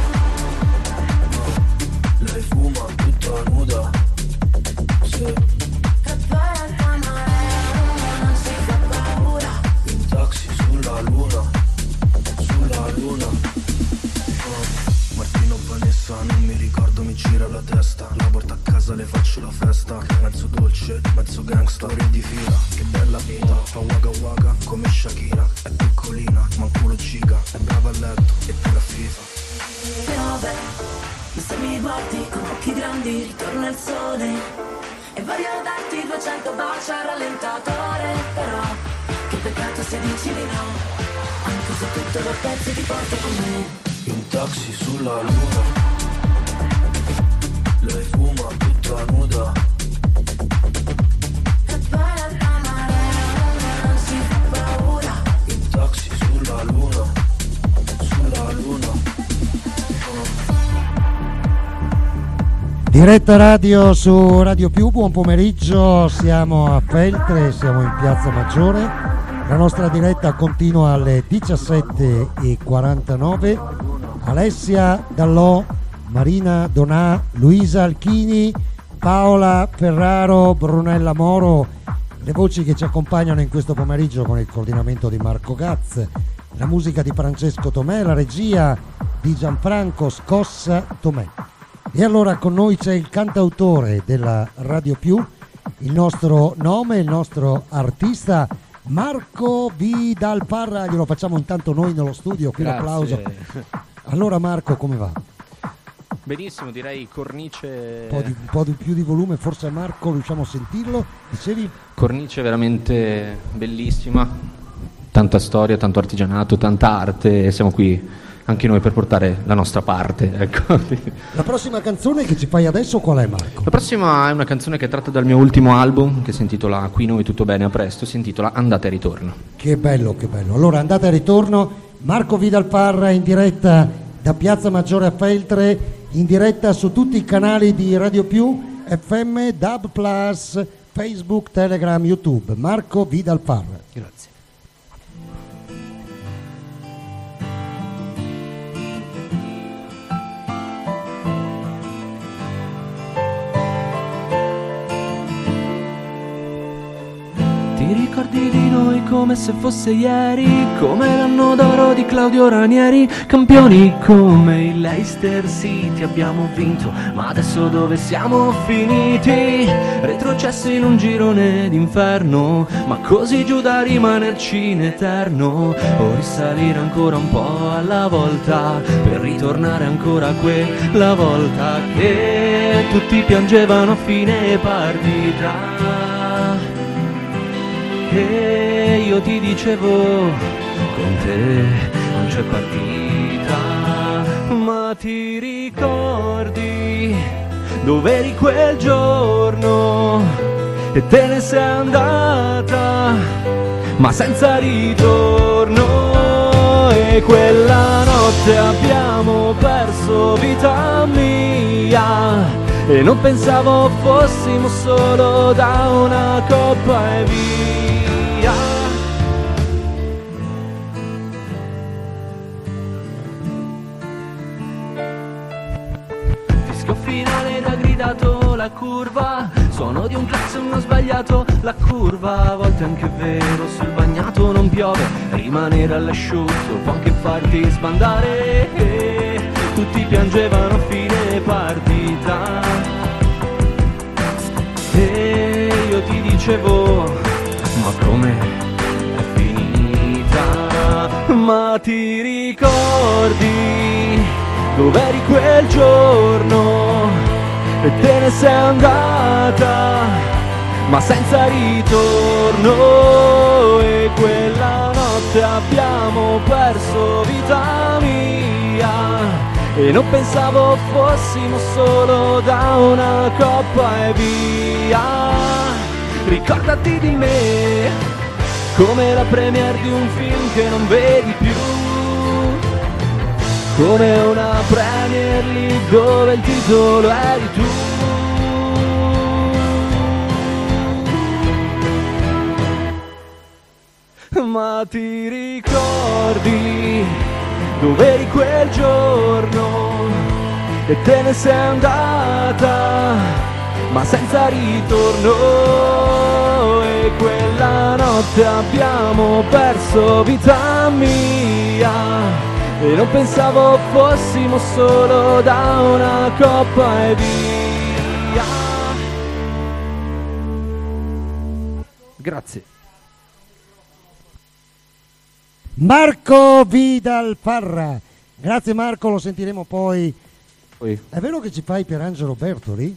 lei fuma tutta nuda, sì. E poi alta marea, non si fa paura. In taxi sulla luna, sulla luna, oh. Martino Vanessa, non mi ricordo, mi gira la testa. La porto a casa, le faccio la festa. Mezzo dolce, mezzo gangsta, ore di fila, che bella vita. Fa waka waka come Shakira, è piccolina, ma un culo giga. È brava a letto e pure a FIFA. Piove, ma se mi guardi con occhi grandi ritorna il sole e voglio darti duecento baci al rallentatore, però che peccato se dici di no, anche se tutto da pezzi ti porto con me. In taxi sulla luna, lei fuma tutta nuda. E poi alta marea, non si fa paura. In taxi sulla luna, sulla luna, oh. Diretta radio su Radio Più, buon pomeriggio, siamo a Feltre, siamo in Piazza Maggiore, la nostra diretta continua alle diciassette e quarantanove. Alessia Dallò, Marina Donà, Luisa Alchini, Paola Ferraro, Brunella Moro, le voci che ci accompagnano in questo pomeriggio con il coordinamento di Marco Gaz, la musica di Francesco Tomè, la regia di Gianfranco Scossa Tomè. E allora con noi c'è il cantautore della Radio Più, il nostro nome, il nostro artista Marco Vidalparra, glielo facciamo intanto noi nello studio, qui Grazie. l'applauso. Allora Marco, come va? Benissimo, direi cornice... Un po' di, un po' di più di volume, forse a Marco riusciamo a sentirlo. Dicevi? Cornice veramente bellissima, tanta storia, tanto artigianato, tanta arte, e siamo qui anche noi per portare la nostra parte, ecco. La prossima canzone che ci fai adesso qual è, Marco? La prossima è una canzone che è tratta dal mio ultimo album, che si intitola Qui noi tutto bene, a presto, si intitola Andata e ritorno. Che bello, che bello. Allora, andata e ritorno, Marco Vidal Parra in diretta da Piazza Maggiore a Feltre, in diretta su tutti i canali di Radio Più, F M, D A B plus, Facebook, Telegram, YouTube. Marco Vidal Parra. Grazie. Ti ricordi di noi come se fosse ieri, come l'anno d'oro di Claudio Ranieri, campioni come il Leicester City, abbiamo vinto, ma adesso dove siamo finiti? Retrocessi in un girone d'inferno, ma così giù da rimanerci in eterno, o risalire ancora un po' alla volta, per ritornare ancora quella volta che tutti piangevano a fine partita. E io ti dicevo, con te non c'è partita, ma ti ricordi dove eri quel giorno e te ne sei andata, ma senza ritorno, e quella notte abbiamo perso vita mia, e non pensavo fossimo solo da una coppa e via. Fischio finale ed ha gridato la curva, suono di un clacson, ho sbagliato la curva, a volte anche è vero, sul bagnato non piove, rimanere all'asciutto può anche farti sbandare, tutti piangevano a fine partita, e io ti dicevo, ma come è finita? Ma ti ricordi dov'eri quel giorno e te ne sei andata, ma senza ritorno, e quella notte abbiamo perso vita mia, e non pensavo fossimo solo da una coppa e via. Ricordati di me come la premiere di un film che non vedi più, come una Premier League dove il titolo eri tu. Ma ti ricordi dov'eri quel giorno e te ne sei andata, ma senza ritorno, e quella notte abbiamo perso vita mia, e non pensavo fossimo solo da una coppa e via. Grazie. Marco Vidal Parra. Grazie Marco, lo sentiremo poi. poi. È vero che ci fai Pierangelo Bertoli?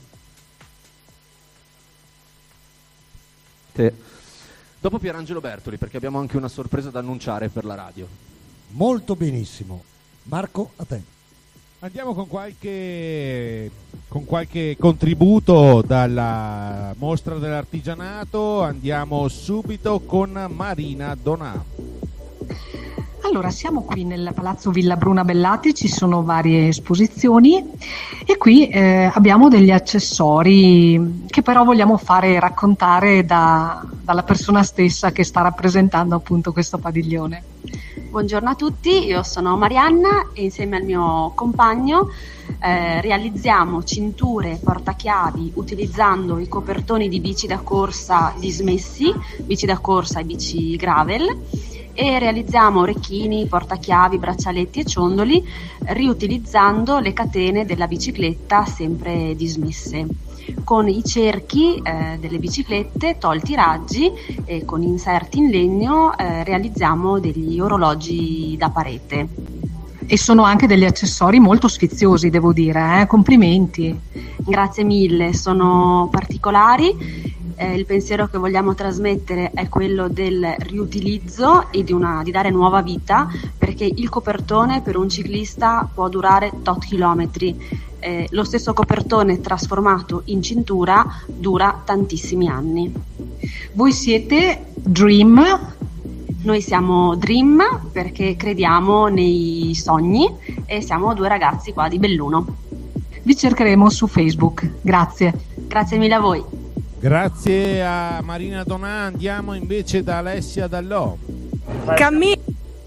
Sì. Dopo Pierangelo Bertoli, perché abbiamo anche una sorpresa da annunciare per la radio. Molto benissimo. Marco, a te. Andiamo con qualche, con qualche contributo dalla mostra dell'artigianato. Andiamo subito con Marina Donà. Allora, siamo qui nel Palazzo Villa Bruna Bellati, ci sono varie esposizioni e qui eh, abbiamo degli accessori che però vogliamo fare raccontare da, dalla persona stessa che sta rappresentando appunto questo padiglione. Buongiorno a tutti, io sono Marianna e insieme al mio compagno eh, realizziamo cinture e portachiavi utilizzando i copertoni di bici da corsa dismessi, bici da corsa e bici gravel, e realizziamo orecchini, portachiavi, braccialetti e ciondoli riutilizzando le catene della bicicletta sempre dismesse. Con i cerchi eh, delle biciclette tolti i raggi e con inserti in legno eh, realizziamo degli orologi da parete. E sono anche degli accessori molto sfiziosi, devo dire, eh? Complimenti. Grazie mille, sono particolari. Eh, il pensiero che vogliamo trasmettere è quello del riutilizzo e di, una, di dare nuova vita, perché il copertone per un ciclista può durare tot chilometri. Eh, lo stesso copertone trasformato in cintura dura tantissimi anni. Voi siete Dream? Noi siamo Dream perché crediamo nei sogni e siamo due ragazzi qua di Belluno. Vi cercheremo su Facebook. Grazie. Grazie mille a voi. Grazie a Marina Donà. Andiamo invece da Alessia Dallò. Cammi-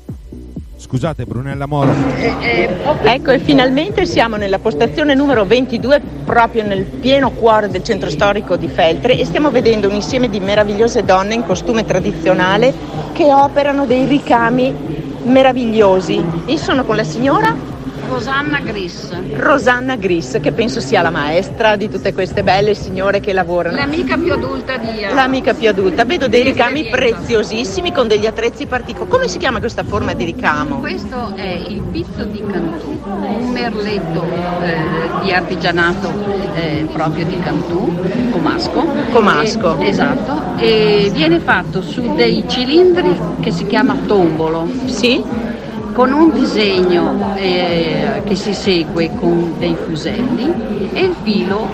Scusate, Brunella Moro. Ecco, e finalmente siamo nella postazione numero ventidue, proprio nel pieno cuore del centro storico di Feltre, e stiamo vedendo un insieme di meravigliose donne in costume tradizionale che operano dei ricami meravigliosi. Io sono con la signora Rosanna Gris. Rosanna Gris, che penso sia la maestra di tutte queste belle signore che lavorano. L'amica più adulta di... Uh, L'amica più adulta. Vedo dei ricami ingredienti. preziosissimi con degli attrezzi particolari. Come si chiama questa forma di ricamo? Questo è il pizzo di Cantù, un merletto eh, di artigianato eh, proprio di Cantù, comasco. Comasco. E, esatto. E viene fatto su dei cilindri che si chiama tombolo. Sì. Con un disegno eh, che si segue con dei fuselli e il filo,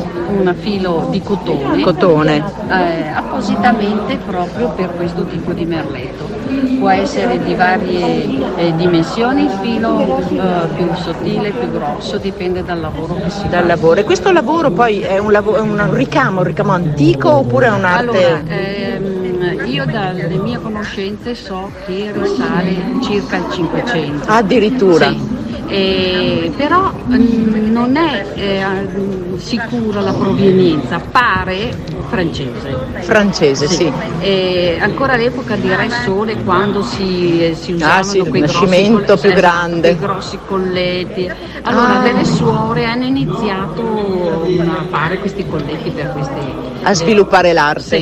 un filo di cotone, cotone. Eh, appositamente proprio per questo tipo di merletto. Può essere di varie eh, dimensioni, il filo eh, più sottile, più grosso, dipende dal lavoro che si fa. Dal lavoro. E questo lavoro poi è un, lavoro, è un ricamo, un ricamo antico oppure è un'arte? Allora, ehm, io dalle mie conoscenze so che risale circa il Cinquecento. Addirittura? Sì. Eh, però mh, non è eh, sicura la provenienza, pare francese. Francese, sì. sì. Eh, ancora all'epoca di Re Sole, quando si, si usavano ah, sì, quei rinascimento grossi, più grande. quei grossi colletti. Allora, ah. delle suore hanno iniziato a fare questi colletti per questi. A sviluppare l'arte. Sì.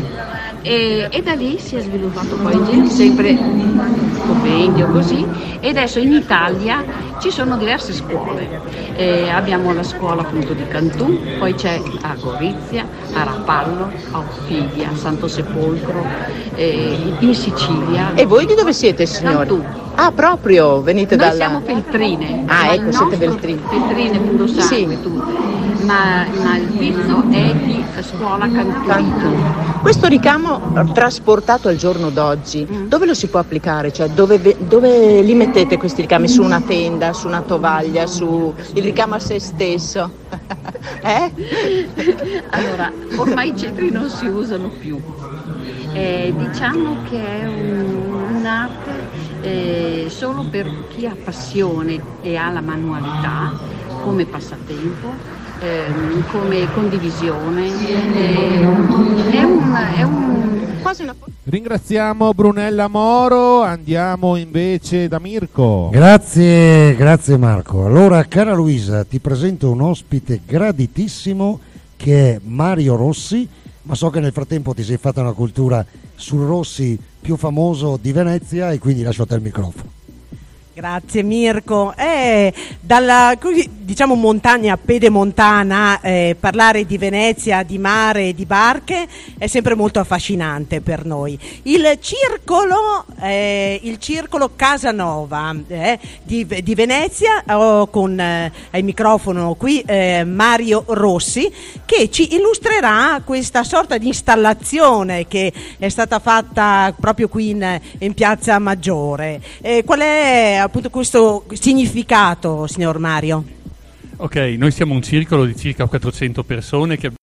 E, e da lì si è sviluppato poi sempre compendio così, e adesso in Italia ci sono diverse scuole. Eh, abbiamo la scuola appunto di Cantù, poi c'è a Gorizia, a Rapallo, a Oppidia, a Santo Sepolcro, eh, in Sicilia. E voi di dove siete, signori? Cantù. Ah, proprio, venite Noi dalla... siamo feltrine. Ah, ecco, siete feltrine. feltrine. Feltrine, Mundo Sangue, sì. tutte. Ma, ma il pizzo è di scuola Cantù. Cantù. Questo ricamo trasportato al giorno d'oggi, mm. dove lo si può applicare? Cioè, dove, dove li mettete questi ricami? Su una tenda, su una tovaglia, su il ricamo a se stesso? eh? Allora, ormai i cetri non si usano più. Eh, diciamo che è un, un'arte eh, solo per chi ha passione e ha la manualità come passatempo. Eh, come condivisione eh, è un, è un quasi una... Ringraziamo Brunella Moro. Andiamo invece da Mirko. Grazie, grazie Marco. Allora, cara Luisa, ti presento un ospite graditissimo che è Mario Rossi, ma so che nel frattempo ti sei fatta una cultura sul Rossi più famoso di Venezia e quindi lascio a te il microfono. Grazie Mirko. Eh, dalla diciamo montagna pedemontana eh, parlare di Venezia, di mare, di barche è sempre molto affascinante per noi. Il circolo, eh, il circolo Casanova eh, di, di Venezia, ho con eh, al microfono qui eh, Mario Rossi, che ci illustrerà questa sorta di installazione che è stata fatta proprio qui in, in Piazza Maggiore. Eh, qual è appunto questo significato, signor Mario? Ok, noi siamo un circolo di circa quattrocento persone che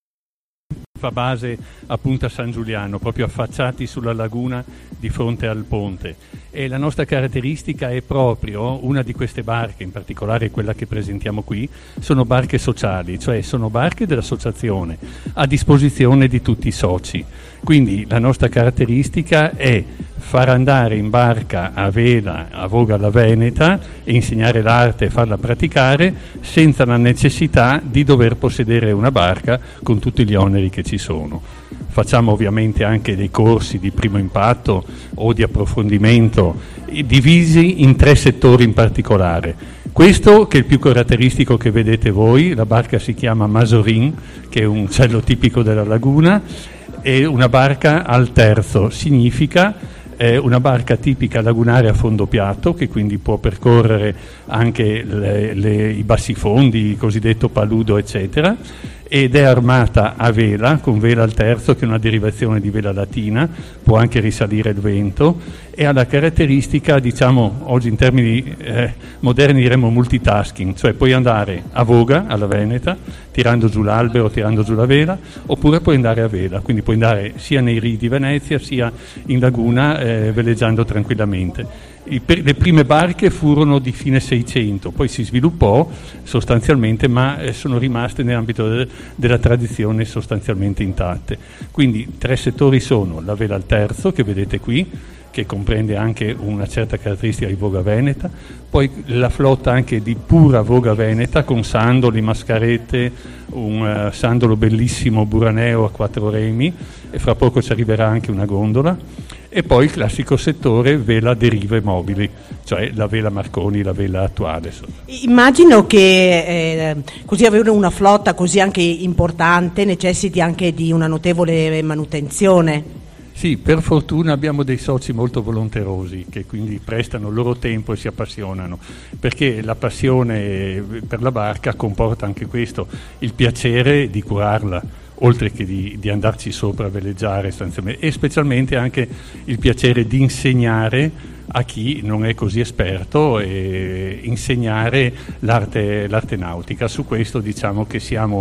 fa base appunto a San Giuliano, proprio affacciati sulla laguna di fronte al ponte, e la nostra caratteristica è proprio una di queste barche, in particolare quella che presentiamo qui, sono barche sociali, cioè sono barche dell'associazione a disposizione di tutti i soci. Quindi la nostra caratteristica è far andare in barca a vela, a voga alla veneta, e insegnare l'arte e farla praticare senza la necessità di dover possedere una barca con tutti gli oneri che ci sono. facciamo ovviamente anche dei corsi di primo impatto o di approfondimento, divisi in tre settori in particolare. Questo, che è il più caratteristico che vedete voi, la barca si chiama Masorin, che è un uccello tipico della laguna, e una barca al terzo, significa è una barca tipica lagunare a fondo piatto, che quindi può percorrere anche le, le, i bassifondi, il cosiddetto paludo, eccetera, ed è armata a vela, con vela al terzo, che è una derivazione di vela latina, può anche risalire il vento, e ha la caratteristica, diciamo, oggi in termini eh, moderni diremmo multitasking, cioè puoi andare a voga, alla veneta, tirando giù l'albero, tirando giù la vela, oppure puoi andare a vela, quindi puoi andare sia nei rii di Venezia, sia in laguna, eh, veleggiando tranquillamente. I, per, le prime barche furono di fine Seicento, poi si sviluppò sostanzialmente, ma eh, sono rimaste nell'ambito de, della tradizione sostanzialmente intatte. Quindi tre settori sono la vela al terzo, che vedete qui, che comprende anche una certa caratteristica di voga veneta, poi la flotta anche di pura voga veneta, con sandoli, mascarette, un uh, sandolo bellissimo buraneo a quattro remi, e fra poco ci arriverà anche una gondola, e poi il classico settore vela derive mobili, cioè la vela Marconi, la vela attuale. Immagino che eh, così avere una flotta così anche importante necessiti anche di una notevole manutenzione. Sì, per fortuna abbiamo dei soci molto volonterosi, che quindi prestano il loro tempo e si appassionano, perché la passione per la barca comporta anche questo, il piacere di curarla, oltre che di, di andarci sopra a veleggiare, e specialmente anche il piacere di insegnare a chi non è così esperto, e insegnare l'arte, l'arte nautica. Su questo diciamo che siamo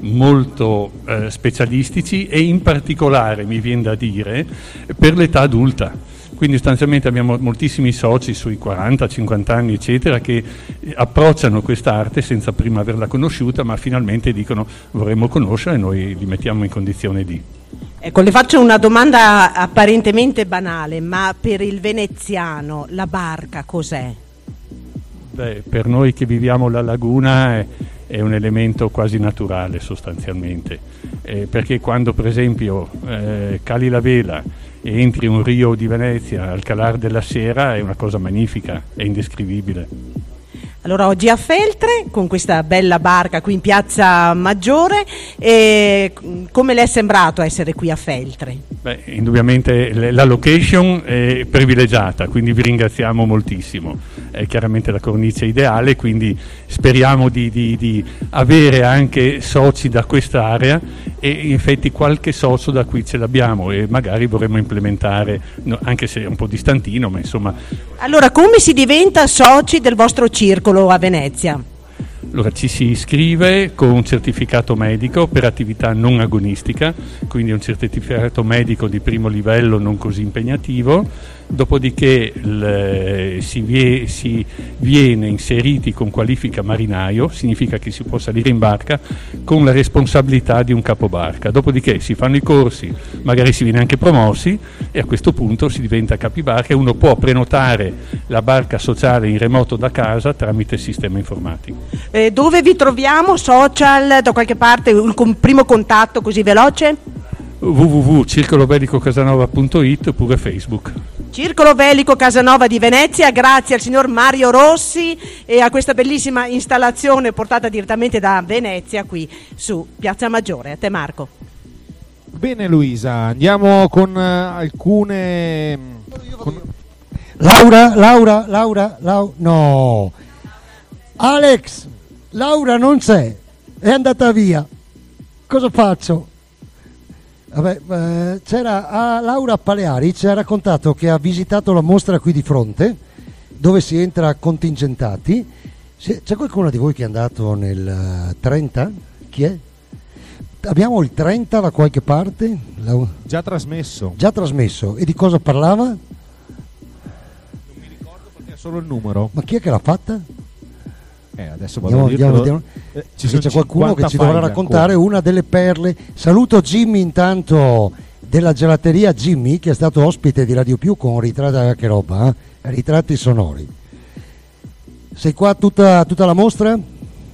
molto eh, specialistici, e in particolare, mi viene da dire, per l'età adulta. Quindi sostanzialmente abbiamo moltissimi soci sui quaranta cinquanta anni, eccetera, che approcciano quest'arte senza prima averla conosciuta, ma finalmente dicono vorremmo conoscere, e noi li mettiamo in condizione di. Ecco, le faccio una domanda apparentemente banale, ma per il veneziano la barca cos'è? Beh, per noi che viviamo la laguna è, è un elemento quasi naturale sostanzialmente, eh, perché quando per esempio eh, cali la vela e entri in un rio di Venezia al calar della sera, è una cosa magnifica, è indescrivibile. Allora oggi a Feltre, con questa bella barca qui in Piazza Maggiore, e come le è sembrato essere qui a Feltre? Beh, indubbiamente la location è privilegiata, quindi vi ringraziamo moltissimo. È chiaramente la cornice ideale, quindi speriamo di, di, di avere anche soci da quest'area, e in effetti qualche socio da qui ce l'abbiamo, e magari vorremmo implementare, no, anche se è un po' distantino, ma insomma. Allora, come si diventa soci del vostro circolo a Venezia? Allora ci si iscrive con un certificato medico per attività non agonistica, quindi un certificato medico di primo livello non così impegnativo, dopodiché il, si, vie, si viene inseriti con qualifica marinaio, significa che si può salire in barca con la responsabilità di un capobarca, dopodiché si fanno i corsi, magari si viene anche promossi, e a questo punto si diventa capibarca, e uno può prenotare la barca sociale in remoto da casa tramite il sistema informatico. Eh, dove vi troviamo? Social, da qualche parte, un con, primo contatto così veloce? w w w punto circolo velico casanova punto it oppure Facebook. Circolo Velico Casanova di Venezia, grazie al signor Mario Rossi e a questa bellissima installazione portata direttamente da Venezia qui su Piazza Maggiore. A te Marco. Bene Luisa, andiamo con uh, alcune... Con... Laura, Laura, Laura, Laura, no. Alex, Laura non c'è, è andata via. Cosa faccio? Vabbè, eh, c'era ah, Laura Paleari ci ha raccontato che ha visitato la mostra qui di fronte, dove si entra contingentati. C'è qualcuno di voi che è andato nel trenta? Chi è? Abbiamo il trenta da qualche parte? La... Già trasmesso. Già trasmesso. E di cosa parlava? Non mi ricordo perché è solo il numero. Ma chi è che l'ha fatta? Eh, adesso vado andiamo, a andiamo, andiamo. Eh, ci c'è qualcuno che ci dovrà raccontare ancora una delle perle. Saluto Jimmy intanto della gelateria Jimmy, che è stato ospite di Radio Più con ritratti, che roba, eh? Ritratti sonori. Sei qua tutta, tutta la mostra?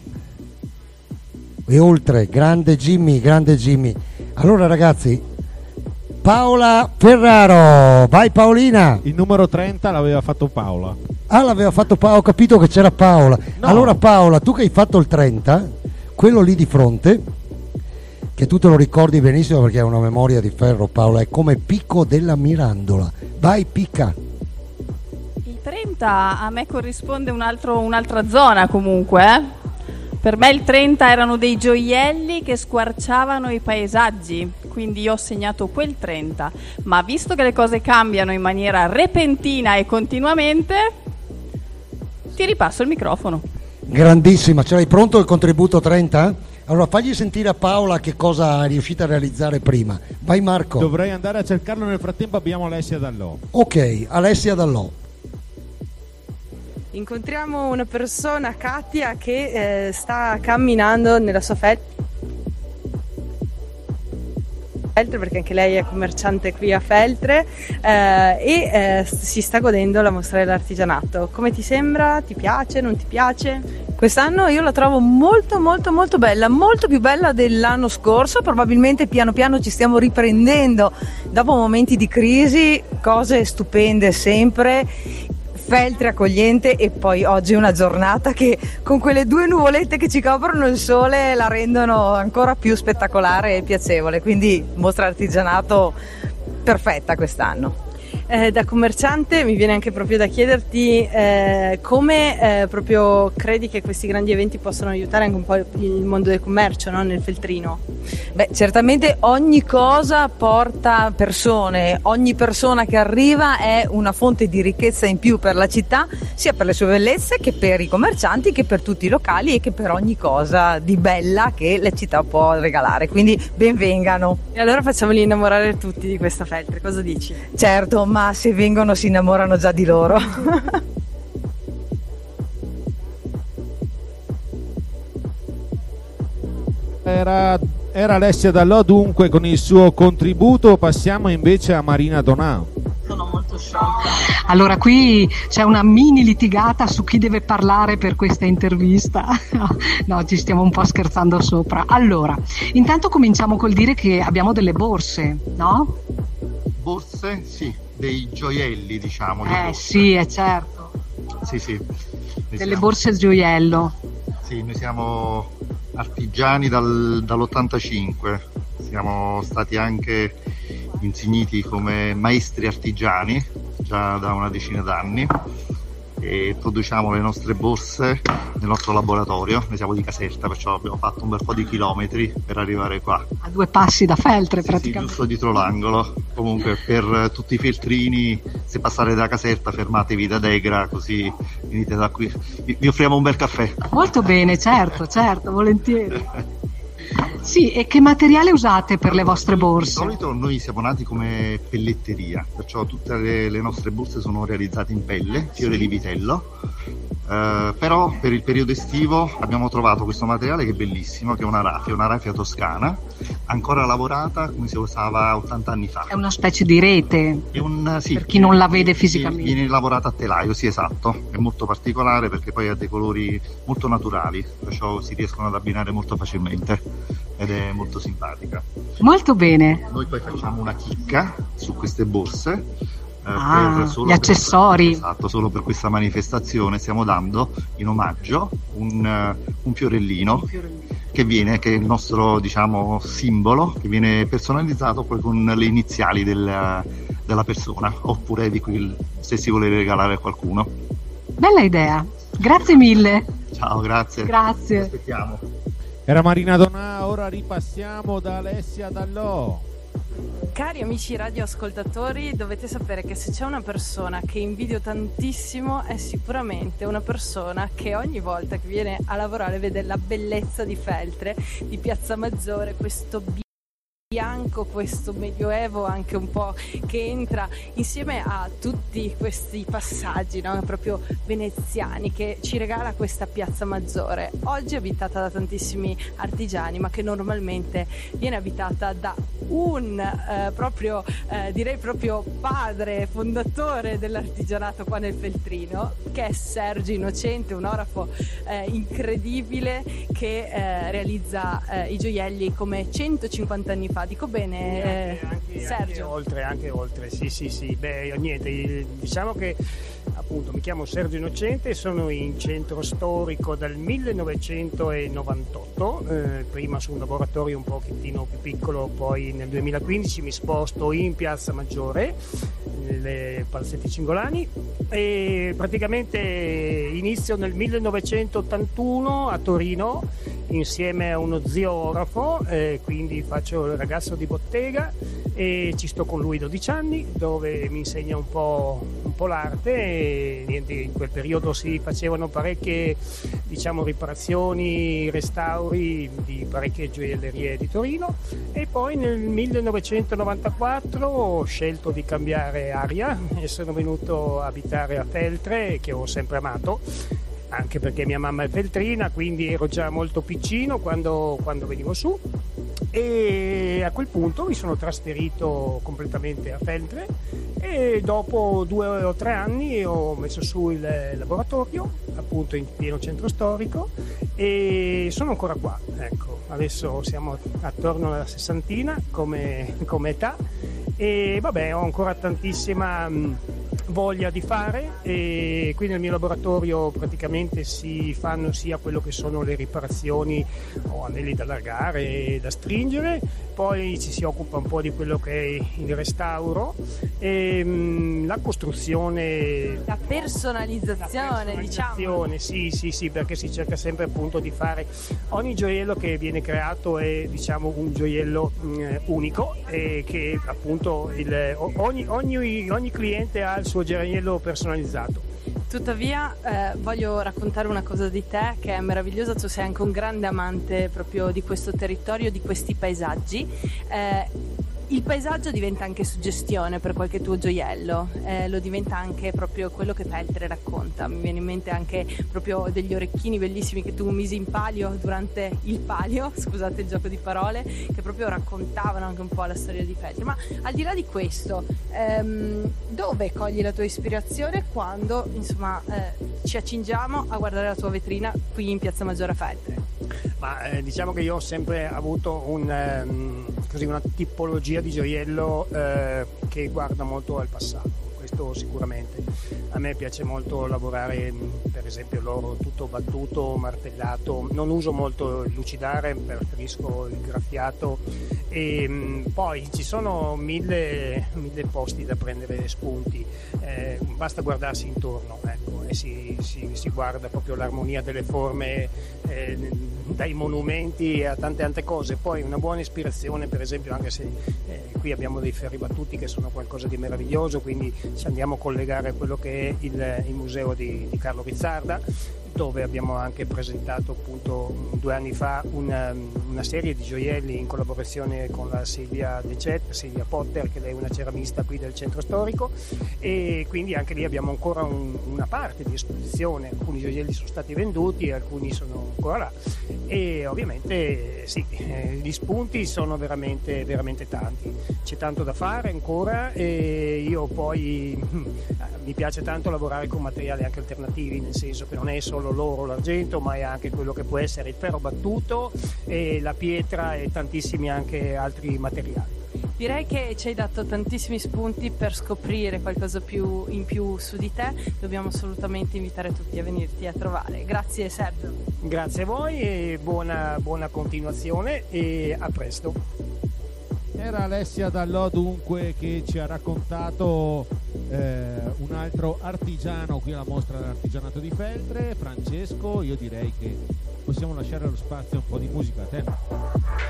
E oltre, grande Jimmy, grande Jimmy. Allora ragazzi, Paola Ferraro. Vai Paolina. Il numero trenta l'aveva fatto Paola. Ah, l'aveva fatto Paola, ho capito che c'era Paola. No. Allora Paola, tu che hai fatto il trenta, quello lì di fronte, che tu te lo ricordi benissimo perché hai una memoria di ferro, Paola, è come Picco della Mirandola. Vai, picca. Il trenta a me corrisponde un altro, un'altra zona comunque, eh? Per me il trenta erano dei gioielli che squarciavano i paesaggi, quindi io ho segnato quel trenta, ma visto che le cose cambiano in maniera repentina e continuamente, ti ripasso il microfono. Grandissima, ce l'hai pronto il contributo trenta? Allora fagli sentire a Paola che cosa è riuscita a realizzare prima. Vai Marco. Dovrei andare a cercarlo, nel frattempo abbiamo Alessia Dallò. Ok, Alessia Dallò. Incontriamo una persona, Katia, che eh, sta camminando nella sua Feltre, perché anche lei è commerciante qui a Feltre, eh, e eh, si sta godendo la mostra dell'artigianato. Come ti sembra? Ti piace? Non ti piace? Quest'anno io la trovo molto molto molto bella, molto più bella dell'anno scorso. Probabilmente piano piano ci stiamo riprendendo dopo momenti di crisi, cose stupende sempre. Feltre accogliente, e poi oggi è una giornata che con quelle due nuvolette che ci coprono il sole la rendono ancora più spettacolare e piacevole, quindi mostra artigianato perfetta quest'anno. Eh, da commerciante mi viene anche proprio da chiederti eh, come eh, proprio credi che questi grandi eventi possano aiutare anche un po' il mondo del commercio, no? Nel Feltrino. Beh, certamente ogni cosa porta persone, ogni persona che arriva è una fonte di ricchezza in più per la città, sia per le sue bellezze che per i commercianti, che per tutti i locali e che per ogni cosa di bella che la città può regalare, quindi benvengano. E allora facciamoli innamorare tutti di questa Feltre, cosa dici? Certo, ma Ma se vengono si innamorano già di loro. Era, era Alessia Dallò dunque con il suo contributo. Passiamo invece a Marina Donà. Sono molto sciolta. Allora qui c'è una mini litigata su chi deve parlare per questa intervista. No, ci stiamo un po' scherzando sopra. Allora, intanto cominciamo col dire che abbiamo delle borse, no? Borse? Sì. Dei gioielli, diciamo. Eh sì, è certo. Sì, sì. Delle siamo... borse gioiello. Sì, noi siamo artigiani dal, dall'ottantacinque, siamo stati anche insigniti come maestri artigiani già da una decina d'anni e produciamo le nostre borse nel nostro laboratorio. Noi siamo di Caserta, perciò abbiamo fatto un bel po' di chilometri per arrivare qua. A due passi da Feltre, sì, praticamente. Sì, giusto dietro l'angolo. Comunque per tutti i feltrini, se passate da Caserta fermatevi da Degra, così venite da qui. Vi, vi offriamo un bel caffè. Molto bene, certo, certo, volentieri. Sì, e che materiale usate per le vostre borse? Di solito noi siamo nati come pelletteria, perciò tutte le, le nostre borse sono realizzate in pelle, fiore sì. di vitello. Uh, però per il periodo estivo abbiamo trovato questo materiale che è bellissimo, che è una raffia, una raffia toscana, ancora lavorata come si usava ottanta anni fa. È una specie di rete, è un, sì, per chi non la vede fisicamente. Viene lavorata a telaio, sì, esatto, è molto particolare perché poi ha dei colori molto naturali, perciò si riescono ad abbinare molto facilmente ed è molto simpatica. Molto bene. Noi poi facciamo una chicca su queste borse. Ah, per solo gli accessori. Per, esatto, solo per questa manifestazione stiamo dando in omaggio un, uh, un, fiorellino, un fiorellino che viene, che è il nostro, diciamo, simbolo, che viene personalizzato poi con le iniziali del, della persona, oppure di qui, se si vuole regalare a qualcuno. Bella idea, grazie mille. Ciao, grazie. Grazie. Ti aspettiamo. Era Marina Donà, ora ripassiamo da Alessia Dallò. Cari amici radioascoltatori, dovete sapere che se c'è una persona che invidio tantissimo è sicuramente una persona che ogni volta che viene a lavorare vede la bellezza di Feltre, di Piazza Maggiore, questo bianco, questo medioevo anche un po' che entra insieme a tutti questi passaggi, no? Proprio veneziani, che ci regala questa Piazza Maggiore, oggi abitata da tantissimi artigiani ma che normalmente viene abitata da un eh, proprio eh, direi proprio padre fondatore dell'artigianato qua nel Feltrino, che è Sergio Innocente, un orafo eh, incredibile che eh, realizza eh, i gioielli come centocinquanta anni fa. Dico bene, eh, anche, anche, Sergio? Anche oltre, anche oltre, sì sì sì. Beh, niente, diciamo che appunto mi chiamo Sergio Innocente, sono in centro storico dal millenovecentonovantotto, eh, prima su un laboratorio un pochettino più piccolo, poi nel duemilaquindici mi sposto in Piazza Maggiore, nelle Palazzetti Cingolani, e praticamente inizio nel millenovecentottantuno a Torino insieme a uno zio orafo, eh, quindi faccio il ragazzo di bottega e ci sto con lui dodici anni, dove mi insegna un po', un po' l'arte. E niente, in quel periodo si facevano parecchie, diciamo, riparazioni, restauri di parecchie gioiellerie di Torino, e poi nel millenovecentonovantaquattro ho scelto di cambiare aria e sono venuto a abitare a Feltre, che ho sempre amato, anche perché mia mamma è feltrina, quindi ero già molto piccino quando, quando venivo su, e a quel punto mi sono trasferito completamente a Feltre e dopo due o tre anni ho messo su il laboratorio appunto in pieno centro storico e sono ancora qua, ecco, adesso siamo attorno alla sessantina come, come età, e vabbè, ho ancora tantissima voglia di fare, e qui nel mio laboratorio praticamente si fanno sia quello che sono le riparazioni o anelli da allargare e da stringere, poi ci si occupa un po' di quello che è il restauro e mh, la costruzione, la personalizzazione, la diciamo. Sì, sì, sì, perché si cerca sempre appunto di fare ogni gioiello che viene creato è, diciamo, un gioiello mh, unico, e che appunto il, ogni, ogni, ogni cliente ha il suo gioiello personalizzato. Tuttavia eh, voglio raccontare una cosa di te che è meravigliosa. Tu sei anche un grande amante proprio di questo territorio, di questi paesaggi. Eh, il paesaggio diventa anche suggestione per qualche tuo gioiello, eh, lo diventa anche proprio quello che Feltre racconta. Mi viene in mente anche proprio degli orecchini bellissimi che tu misi in palio durante il palio, scusate il gioco di parole, che proprio raccontavano anche un po' la storia di Feltre. Ma al di là di questo, ehm, dove cogli la tua ispirazione quando insomma eh, ci accingiamo a guardare la tua vetrina qui in Piazza Maggiore a Feltre? Ma eh, diciamo che io ho sempre avuto un, ehm, così, una tipologia di gioiello eh, che guarda molto al passato, questo sicuramente. A me piace molto lavorare per esempio l'oro tutto battuto, martellato, non uso molto il lucidare, preferisco il graffiato, e mh, poi ci sono mille, mille posti da prendere spunti, eh, basta guardarsi intorno, ecco, e si, si, si guarda proprio l'armonia delle forme, eh, dai monumenti a tante tante cose. Poi una buona ispirazione, per esempio, anche se eh, qui abbiamo dei ferri battuti che sono qualcosa di meraviglioso, quindi se andiamo a collegare quello che è il, il museo di, di Carlo Rizzarda, dove abbiamo anche presentato appunto due anni fa una, una serie di gioielli in collaborazione con la Silvia De Cet, Silvia Potter, che lei è una ceramista qui del centro storico, e quindi anche lì abbiamo ancora un, una parte di esposizione. Alcuni gioielli sono stati venduti e alcuni sono ancora là, e ovviamente sì, eh, gli spunti sono veramente veramente tanti, c'è tanto da fare ancora, e io poi mi piace tanto lavorare con materiali anche alternativi, nel senso che non è solo l'oro, l'argento, ma è anche quello che può essere il ferro battuto e la pietra e tantissimi anche altri materiali. Direi che ci hai dato tantissimi spunti per scoprire qualcosa più in più su di te. Dobbiamo assolutamente invitare tutti a venirti a trovare. Grazie Sergio. Grazie a voi e buona, buona continuazione, e a presto. Era Alessia Dallò dunque che ci ha raccontato eh, un altro artigiano qui alla mostra dell'artigianato di Feltre. Francesco, io direi che possiamo lasciare lo spazio a un po' di musica a te.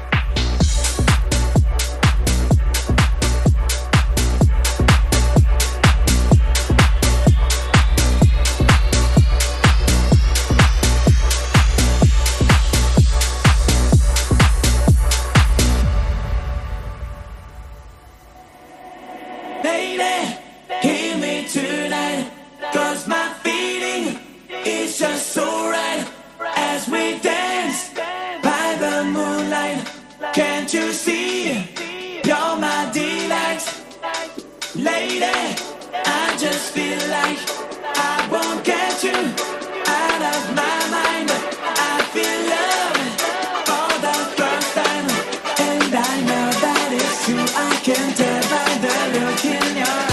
Can't you see you're lady. I just feel like I won't get you out of my mind. I feel love for the first time, and I know that it's true. I can tell by the look in your eyes.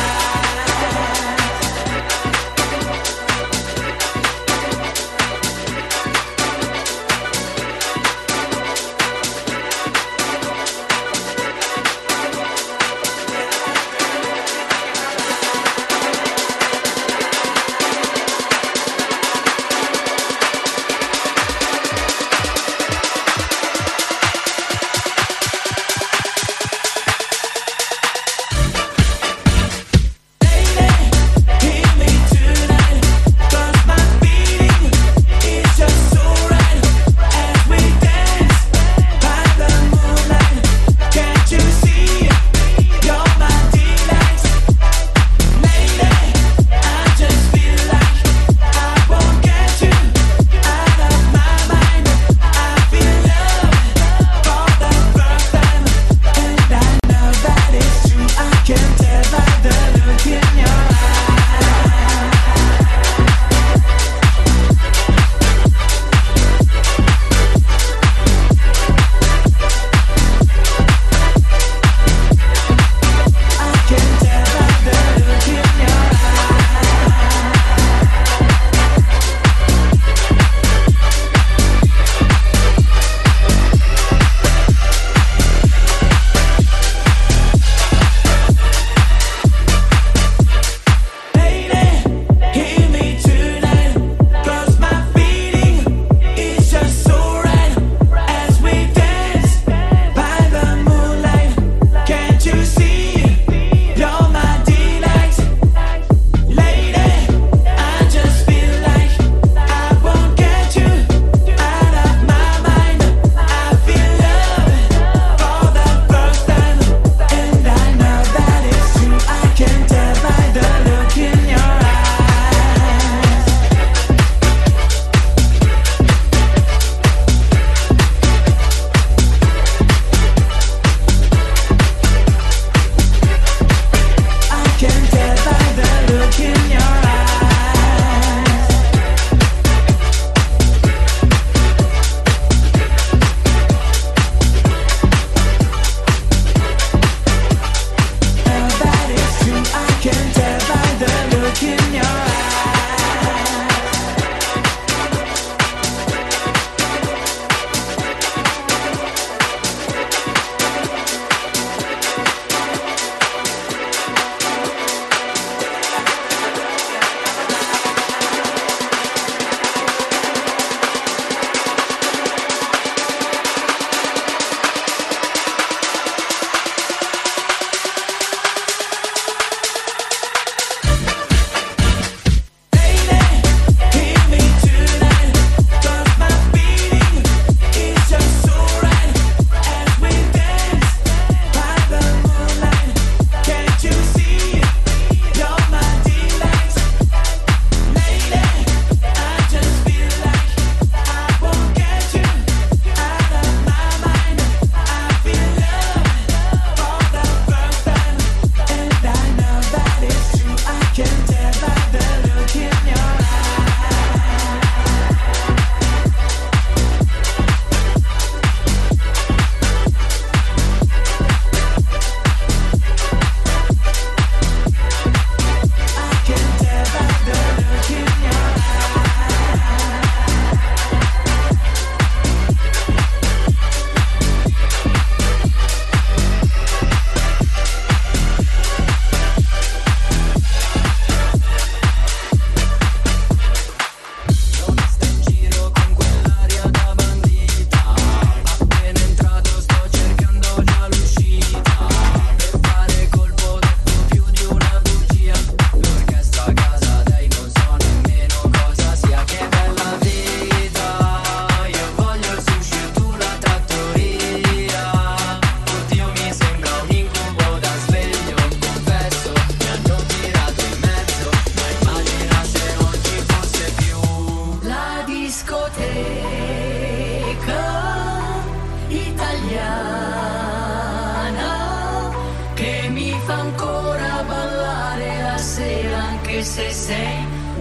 se sei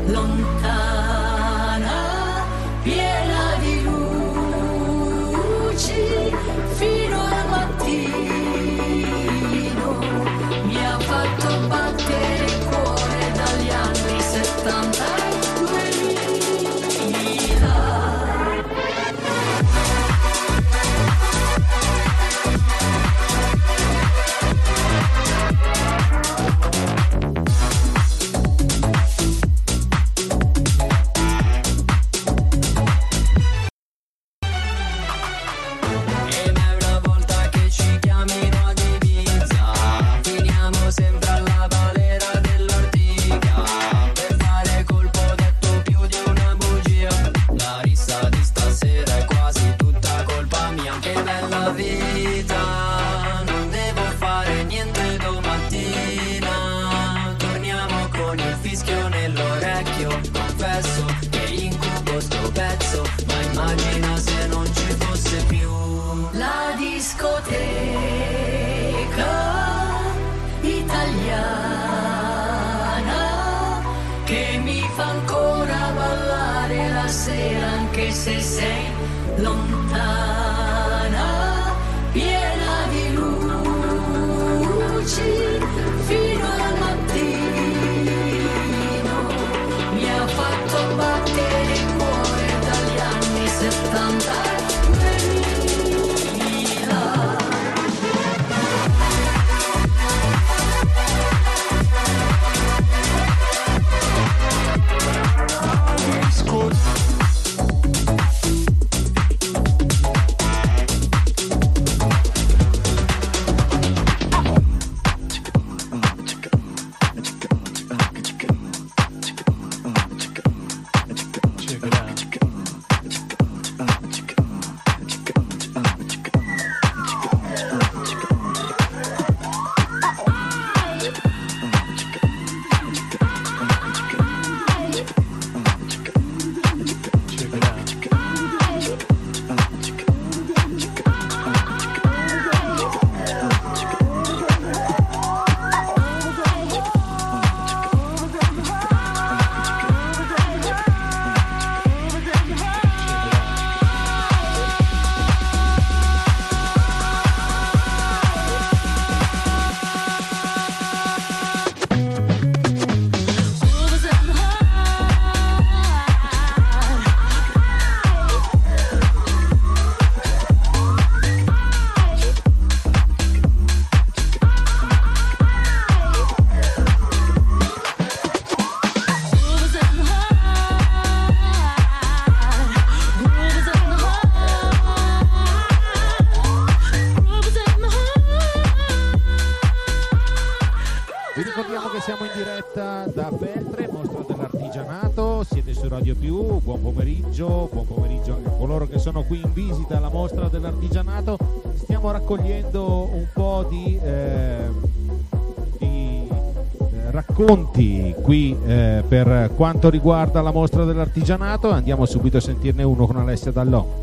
lontana, piena di luci fino al mattino. Mi ha fatto battere il cuore dagli anni settanta al duemila. Anche se sei lontana, piena di luci fino al mattino. Mi ha fatto battere il cuore dagli anni settanta al duemila. Siamo in diretta da Feltre, mostra dell'artigianato, siete su Radio Più, buon pomeriggio, buon pomeriggio anche a coloro che sono qui in visita alla mostra dell'artigianato. Stiamo raccogliendo un po' di, eh, di eh, racconti qui eh, per quanto riguarda la mostra dell'artigianato. Andiamo subito a sentirne uno con Alessia Dallò.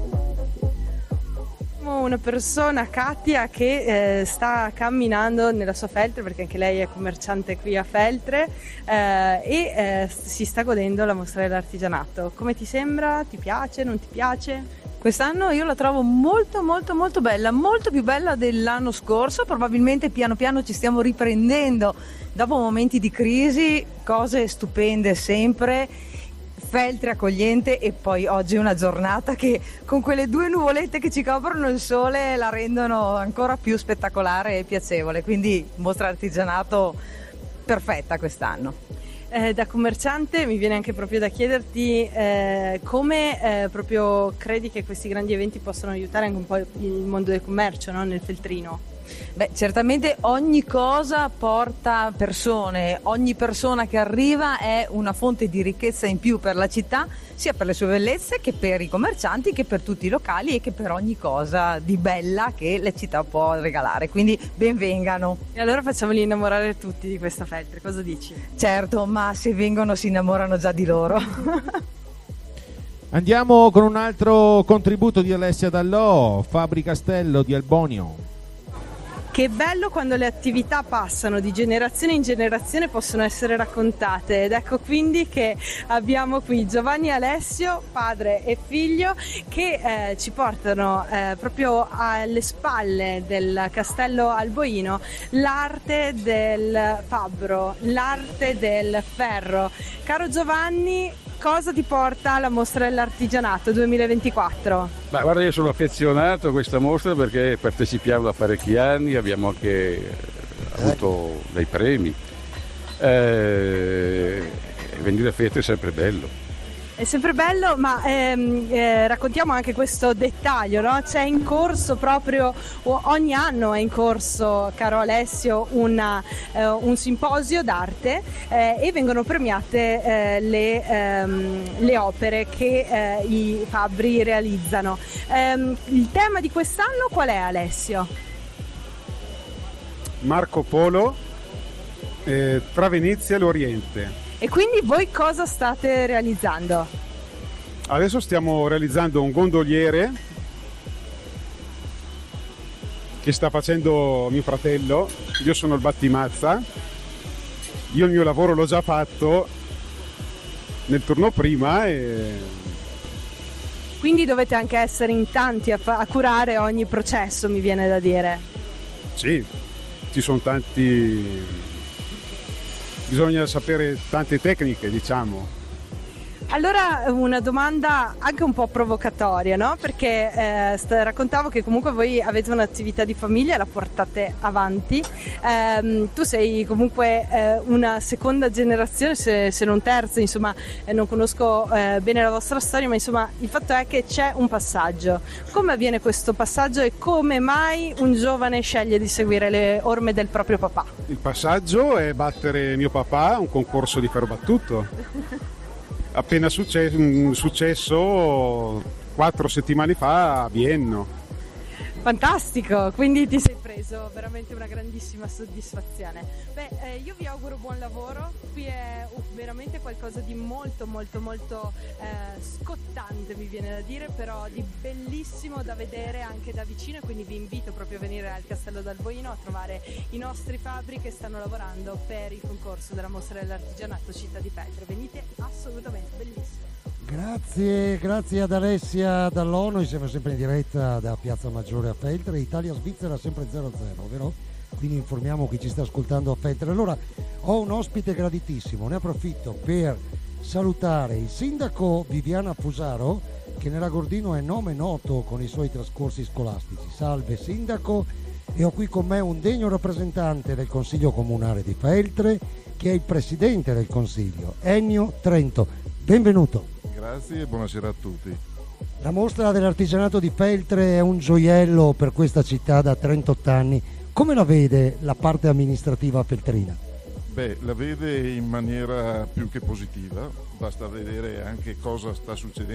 Una persona, Katia, che eh, sta camminando nella sua Feltre, perché anche lei è commerciante qui a Feltre, eh, e eh, si sta godendo la mostra dell'artigianato. Come ti sembra? Ti piace? Non ti piace? Quest'anno io la trovo molto molto molto bella, molto più bella dell'anno scorso. Probabilmente piano piano ci stiamo riprendendo dopo momenti di crisi, cose stupende sempre. Feltre accogliente, e poi oggi è una giornata che con quelle due nuvolette che ci coprono il sole la rendono ancora più spettacolare e piacevole, quindi mostra artigianato perfetta quest'anno. Eh, da commerciante mi viene anche proprio da chiederti eh, come eh, proprio credi che questi grandi eventi possano aiutare anche un po' il mondo del commercio, no? Nel Feltrino. Beh, certamente ogni cosa porta persone, ogni persona che arriva è una fonte di ricchezza in più per la città, sia per le sue bellezze che per i commercianti, che per tutti i locali e che per ogni cosa di bella che la città può regalare, quindi benvengano. E allora facciamoli innamorare tutti di questa Feltre, cosa dici? Certo, ma se vengono si innamorano già di loro. Andiamo con un altro contributo di Alessia Dallò, Fabri Castello di Albonio. Che bello quando le attività passano di generazione in generazione, possono essere raccontate, ed ecco quindi che abbiamo qui Giovanni e Alessio, padre e figlio, che eh, ci portano eh, proprio alle spalle del castello alboino l'arte del fabbro, l'arte del ferro. Caro Giovanni, cosa ti porta alla mostra dell'artigianato duemilaventiquattro? Ma guarda, io sono affezionato a questa mostra perché partecipiamo da parecchi anni, abbiamo anche avuto dei premi. Eh, venire a Feltre è sempre bello. È sempre bello, ma ehm, eh, raccontiamo anche questo dettaglio, no? C'è in corso proprio, ogni anno è in corso, caro Alessio, una, eh, un simposio d'arte eh, e vengono premiate eh, le, ehm, le opere che eh, i fabbri realizzano. Ehm, il tema di quest'anno qual è, Alessio? Marco Polo, eh, tra Venezia e l'Oriente. E quindi voi cosa state realizzando? Adesso stiamo realizzando un gondoliere che sta facendo mio fratello. Io sono il battimazza. Io il mio lavoro l'ho già fatto nel turno prima e... Quindi dovete anche essere in tanti a, fa- a curare ogni processo, mi viene da dire. Sì, ci sono tanti... Bisogna sapere tante tecniche, diciamo. Allora una domanda anche un po' provocatoria, no? Perché eh, st- raccontavo che comunque voi avete un'attività di famiglia, la portate avanti. Ehm, tu sei comunque eh, una seconda generazione, se, se non terza, insomma, eh, non conosco eh, bene la vostra storia, ma insomma il fatto è che c'è un passaggio. Come avviene questo passaggio e come mai un giovane sceglie di seguire le orme del proprio papà? Il passaggio è battere mio papà a un concorso di ferro battuto. Appena successo, successo quattro settimane fa a Bienno. Fantastico, quindi ti sei preso veramente una grandissima soddisfazione. Beh, eh, io vi auguro buon lavoro, qui è uh, veramente qualcosa di molto molto molto eh, scottante, mi viene da dire, però di bellissimo da vedere anche da vicino, e quindi vi invito proprio a venire al Castello d'Alboino a trovare i nostri fabbri che stanno lavorando per il concorso della mostra dell'artigianato Città di Feltre. Venite assolutamente, bellissimo. Grazie, grazie ad Alessia Dall'O. Noi siamo sempre in diretta da Piazza Maggiore a Feltre, Italia-Svizzera sempre zero a zero, vero? Quindi informiamo chi ci sta ascoltando a Feltre. Allora, ho un ospite graditissimo, ne approfitto per salutare il sindaco Viviana Fusaro, che nell'Agordino è nome noto con i suoi trascorsi scolastici. Salve sindaco, e ho qui con me un degno rappresentante del Consiglio Comunale di Feltre, che è il presidente del Consiglio, Ennio Trento. Benvenuto. Grazie e buonasera a tutti. La mostra dell'artigianato di Feltre è un gioiello per questa città da trentotto anni. Come la vede la parte amministrativa feltrina? Beh, la vede in maniera più che positiva, basta vedere anche cosa sta succedendo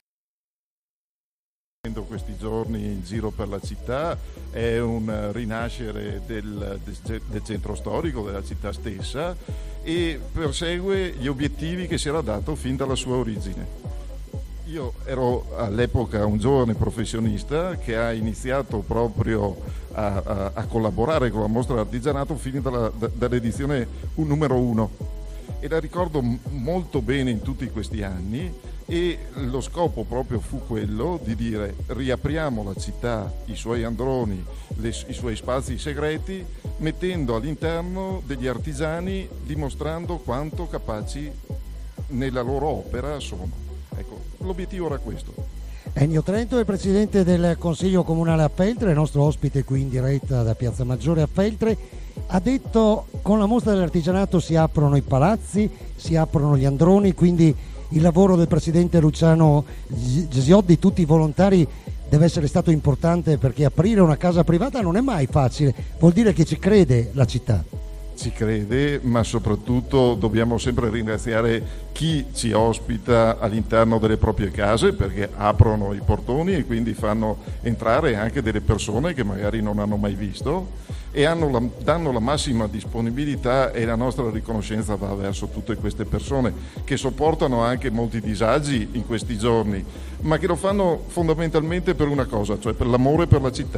questi giorni in giro per la città. È un rinascere del, del, del centro storico, della città stessa, e persegue gli obiettivi che si era dato fin dalla sua origine. Io ero all'epoca un giovane professionista che ha iniziato proprio a, a, a collaborare con la mostra d'artigianato fin dalla, da, dall'edizione un numero uno, e la ricordo m- molto bene in tutti questi anni, e lo scopo proprio fu quello di dire: riapriamo la città, i suoi androni, le, i suoi spazi segreti, mettendo all'interno degli artigiani, dimostrando quanto capaci nella loro opera sono. Ecco, l'obiettivo era questo. Ennio Trento è il presidente del Consiglio Comunale a Feltre, il nostro ospite qui in diretta da Piazza Maggiore a Feltre. Ha detto: con la mostra dell'artigianato si aprono i palazzi, si aprono gli androni, quindi il lavoro del presidente Luciano Gesioddi, tutti i volontari, deve essere stato importante, perché aprire una casa privata non è mai facile, vuol dire che ci crede la città. Ci crede, ma soprattutto dobbiamo sempre ringraziare chi ci ospita all'interno delle proprie case, perché aprono i portoni e quindi fanno entrare anche delle persone che magari non hanno mai visto, e hanno la, danno la massima disponibilità, e la nostra riconoscenza va verso tutte queste persone che sopportano anche molti disagi in questi giorni, ma che lo fanno fondamentalmente per una cosa, cioè per l'amore per la città.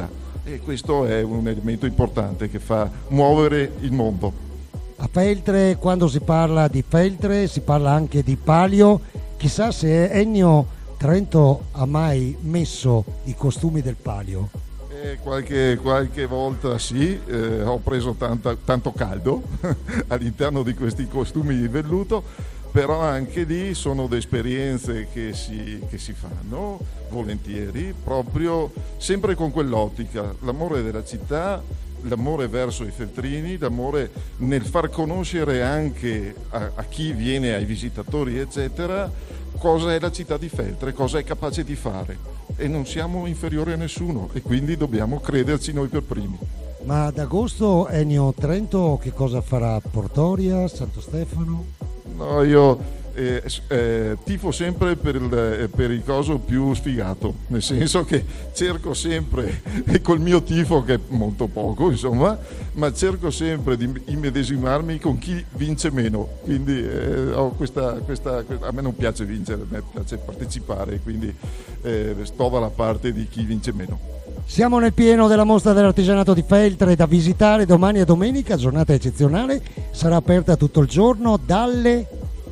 e questo è un elemento importante che fa muovere il mondo. A Feltre, quando si parla di Feltre, si parla anche di palio. Chissà se Ennio Trento ha mai messo i costumi del palio. Eh, qualche, qualche volta sì, eh, ho preso tanta, tanto caldo all'interno di questi costumi di velluto, però anche lì sono le esperienze che si, che si fanno volentieri, proprio sempre con quell'ottica, l'amore della città, l'amore verso i feltrini, l'amore nel far conoscere anche a, a chi viene, ai visitatori eccetera, cosa è la città di Feltre, cosa è capace di fare, e non siamo inferiori a nessuno e quindi dobbiamo crederci noi per primi. Ma ad agosto Ennio Trento che cosa farà? Portoria, Santo Stefano? No, io eh, eh, tifo sempre per il, eh, per il coso più sfigato, nel senso che cerco sempre, e col mio tifo che è molto poco insomma, ma cerco sempre di immedesimarmi con chi vince meno, quindi eh, ho questa, questa, a me non piace vincere, a me piace partecipare, quindi eh, sto dalla parte di chi vince meno. Siamo nel pieno della mostra dell'artigianato di Feltre da visitare domani e domenica, giornata eccezionale, sarà aperta tutto il giorno dalle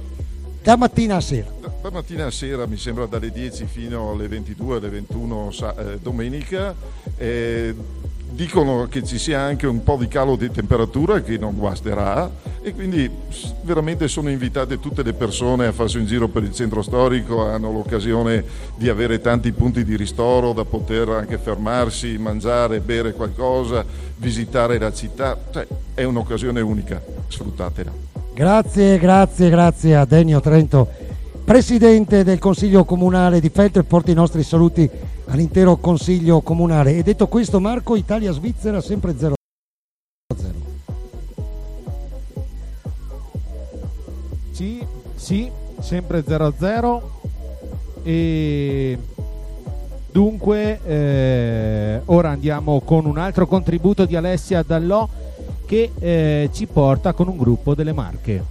da mattina a sera. Da, da mattina a sera mi sembra dalle dieci fino alle ventidue, alle ventuno eh, domenica. Eh, dicono che ci sia anche un po' di calo di temperatura che non guasterà e quindi veramente sono invitate tutte le persone a farsi un giro per il centro storico, hanno l'occasione di avere tanti punti di ristoro da poter anche fermarsi, mangiare, bere qualcosa, visitare la città, cioè, è un'occasione unica, sfruttatela. Grazie, grazie, grazie a Ennio Trento, presidente del Consiglio Comunale di Feltre, porti i nostri saluti all'intero Consiglio Comunale. E detto questo, Marco, Italia-Svizzera sempre zero a zero. Sì, sì, sempre zero a zero. E dunque eh, ora andiamo con un altro contributo di Alessia Dallò che eh, ci porta con un gruppo delle Marche.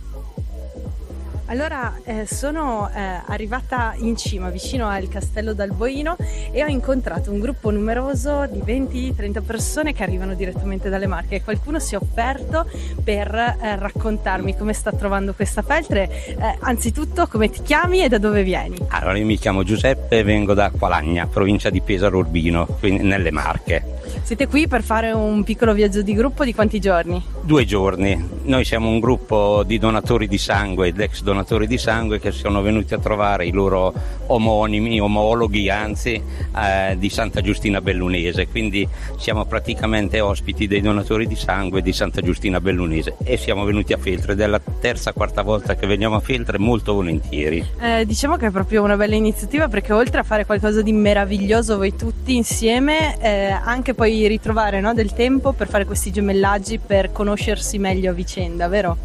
Allora, eh, sono eh, arrivata in cima, vicino al Castello d'Alboino, e ho incontrato un gruppo numeroso di venti trenta persone che arrivano direttamente dalle Marche. Qualcuno si è offerto per eh, raccontarmi come sta trovando questa Feltre. Eh, anzitutto, come ti chiami e da dove vieni? Allora, io mi chiamo Giuseppe e vengo da Qualagna, provincia di Pesaro Urbino, quindi nelle Marche. Siete qui per fare un piccolo viaggio di gruppo di quanti giorni? Due giorni. Noi siamo un gruppo di donatori di sangue, ed ex donatori di sangue, che sono venuti a trovare i loro omonimi, omologhi anzi, eh, di Santa Giustina Bellunese, quindi siamo praticamente ospiti dei donatori di sangue di Santa Giustina Bellunese e siamo venuti a Feltre, ed è la terza quarta volta che veniamo a Feltre, molto volentieri. Eh, diciamo che è proprio una bella iniziativa, perché oltre a fare qualcosa di meraviglioso voi tutti insieme, eh, anche poi ritrovare, no, del tempo per fare questi gemellaggi, per conoscersi meglio a vicenda, vero?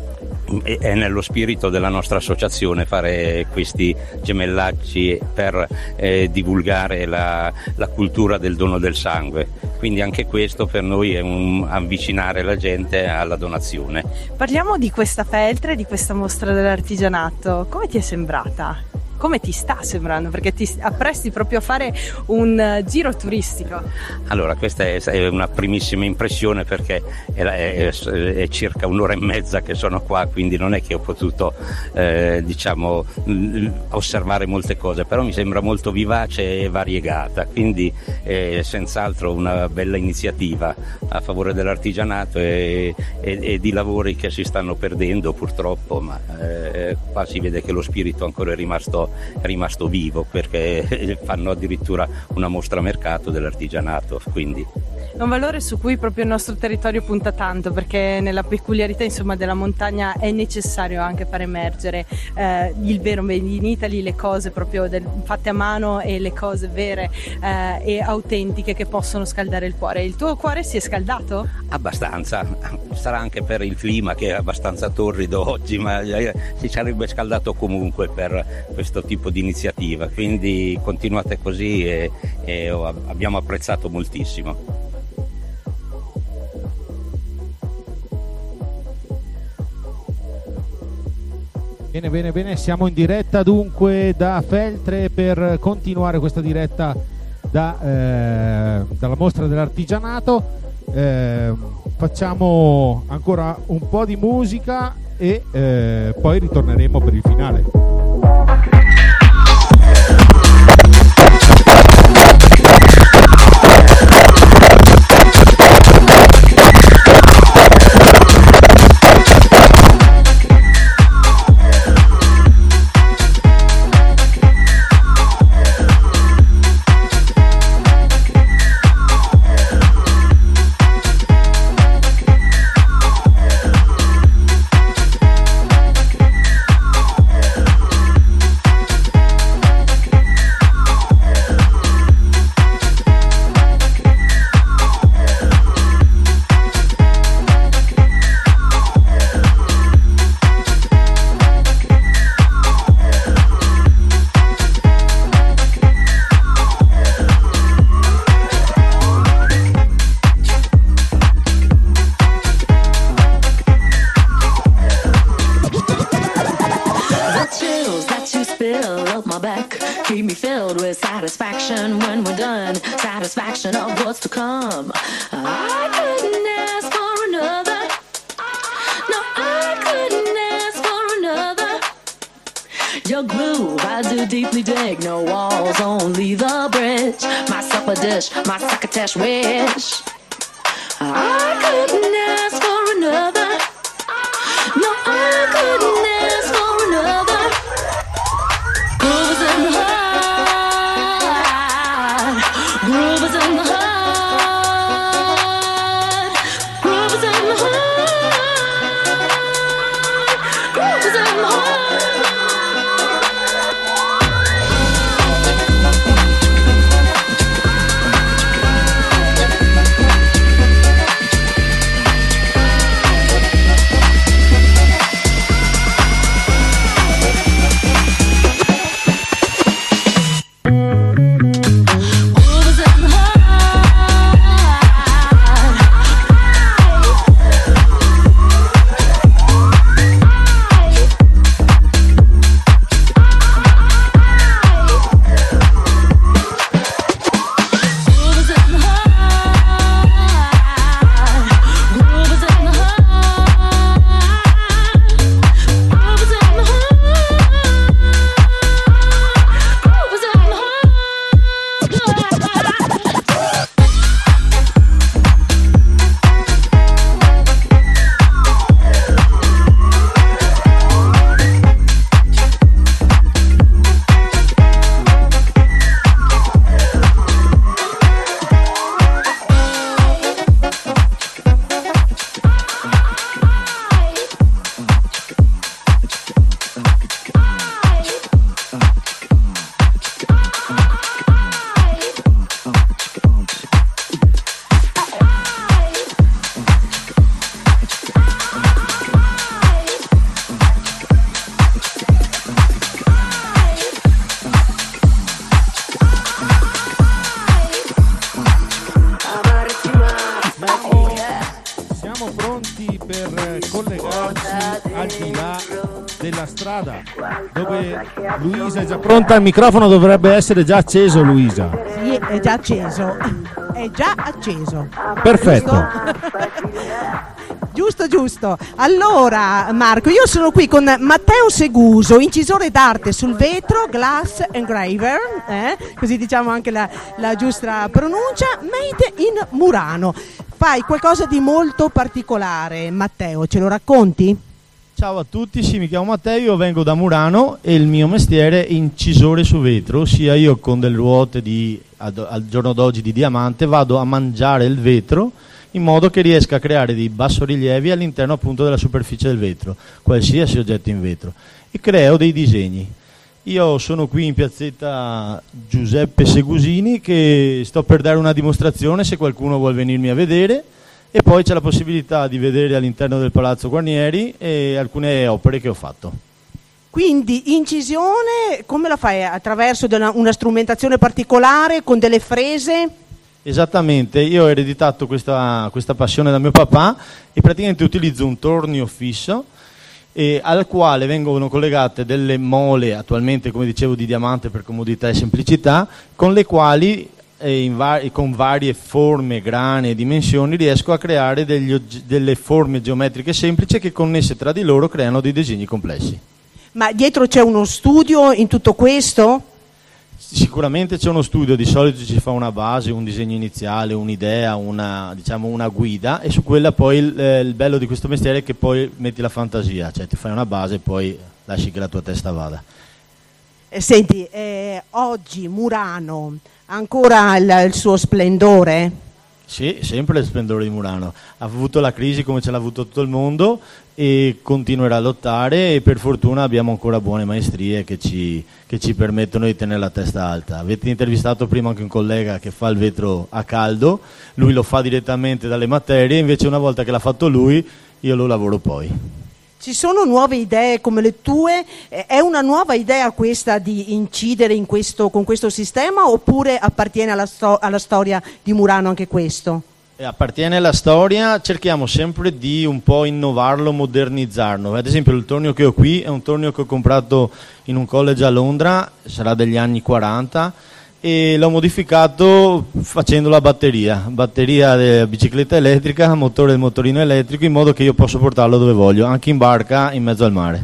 È nello spirito della nostra associazione fare questi gemellaggi per eh, divulgare la, la cultura del dono del sangue, quindi anche questo per noi è un avvicinare la gente alla donazione. Parliamo di questa Feltre, di questa mostra dell'artigianato. Come ti è sembrata? Come ti sta sembrando? Perché ti appresti proprio a fare un uh, giro turistico. Allora, questa è, è una primissima impressione, perché è, è, è circa un'ora e mezza che sono qua, quindi non è che ho potuto eh, diciamo osservare molte cose, però mi sembra molto vivace e variegata, quindi è senz'altro una bella iniziativa a favore dell'artigianato e, e, e di lavori che si stanno perdendo purtroppo, ma eh, qua si vede che lo spirito ancora è rimasto è rimasto vivo, perché fanno addirittura una mostra mercato dell'artigianato, quindi è un valore su cui proprio il nostro territorio punta tanto, perché nella peculiarità insomma della montagna è necessario anche far emergere eh, il vero made in Italy, le cose proprio del, fatte a mano, e le cose vere eh, e autentiche che possono scaldare il cuore. Il tuo cuore si è scaldato? Abbastanza, sarà anche per il clima che è abbastanza torrido oggi, ma si sarebbe scaldato comunque per questo tipo di iniziativa, quindi continuate così e, e abbiamo apprezzato moltissimo. Bene, bene, bene, siamo in diretta dunque da Feltre per continuare questa diretta da, eh, dalla mostra dell'artigianato. Eh, facciamo ancora un po' di musica e eh, poi ritorneremo per il finale. Satisfaction when we're done, satisfaction of what's to come. I couldn't ask for another. No, I couldn't ask for another. Your groove, I do deeply dig. No walls, only the bridge. My supper dish, my succotash wish. I couldn't ask for another. No, I couldn't ask for another. Groove is in the heart. Groove is in the heart. Groove is in the heart. Groove is in the heart. Pronta al microfono, dovrebbe essere già acceso, Luisa. Sì, è già acceso. È già acceso. Perfetto. Giusto, giusto. Allora, Marco, io sono qui con Matteo Seguso, incisore d'arte sul vetro, glass engraver, eh? Così diciamo anche la, la giusta pronuncia, made in Murano. Fai qualcosa di molto particolare, Matteo, ce lo racconti? Ciao a tutti, sì, mi chiamo Matteo, io vengo da Murano e il mio mestiere è incisore su vetro, ossia io con delle ruote di, ad, al giorno d'oggi di diamante vado a mangiare il vetro in modo che riesca a creare dei bassorilievi all'interno appunto della superficie del vetro, qualsiasi oggetto in vetro, e creo dei disegni. Io sono qui in piazzetta Giuseppe Segusini che sto per dare una dimostrazione se qualcuno vuol venirmi a vedere. E poi c'è la possibilità di vedere all'interno del Palazzo Guarnieri e alcune opere che ho fatto. Quindi incisione, come la fai? Attraverso una, una strumentazione particolare, con delle frese? Esattamente, io ho ereditato questa, questa passione da mio papà e praticamente utilizzo un tornio fisso e al quale vengono collegate delle mole, attualmente come dicevo di diamante per comodità e semplicità, con le quali e, in va- e con varie forme, grane e dimensioni riesco a creare degli ogge- delle forme geometriche semplici che connesse tra di loro creano dei disegni complessi. Ma dietro c'è uno studio in tutto questo? Sicuramente c'è uno studio, di solito ci fa una base, un disegno iniziale, un'idea, una, diciamo una guida, e su quella poi il, eh, il bello di questo mestiere è che poi metti la fantasia, cioè ti fai una base e poi lasci che la tua testa vada. Eh, senti, eh, oggi Murano ha ancora il, il suo splendore? Sì, sempre lo splendore di Murano. Ha avuto la crisi come ce l'ha avuto tutto il mondo e continuerà a lottare, e per fortuna abbiamo ancora buone maestrie che ci, che ci permettono di tenere la testa alta. Avete intervistato prima anche un collega che fa il vetro a caldo, lui lo fa direttamente dalle materie, invece una volta che l'ha fatto lui io lo lavoro poi. Ci sono nuove idee come le tue? È una nuova idea questa di incidere in questo, con questo sistema, oppure appartiene alla, sto- alla storia di Murano anche questo? E appartiene alla storia, cerchiamo sempre di un po' innovarlo, modernizzarlo. Ad esempio il tornio che ho qui è un tornio che ho comprato in un college a Londra, sarà degli anni quaranta, e l'ho modificato facendo la batteria, batteria della bicicletta elettrica, motore del motorino elettrico, in modo che io possa portarlo dove voglio, anche in barca in mezzo al mare.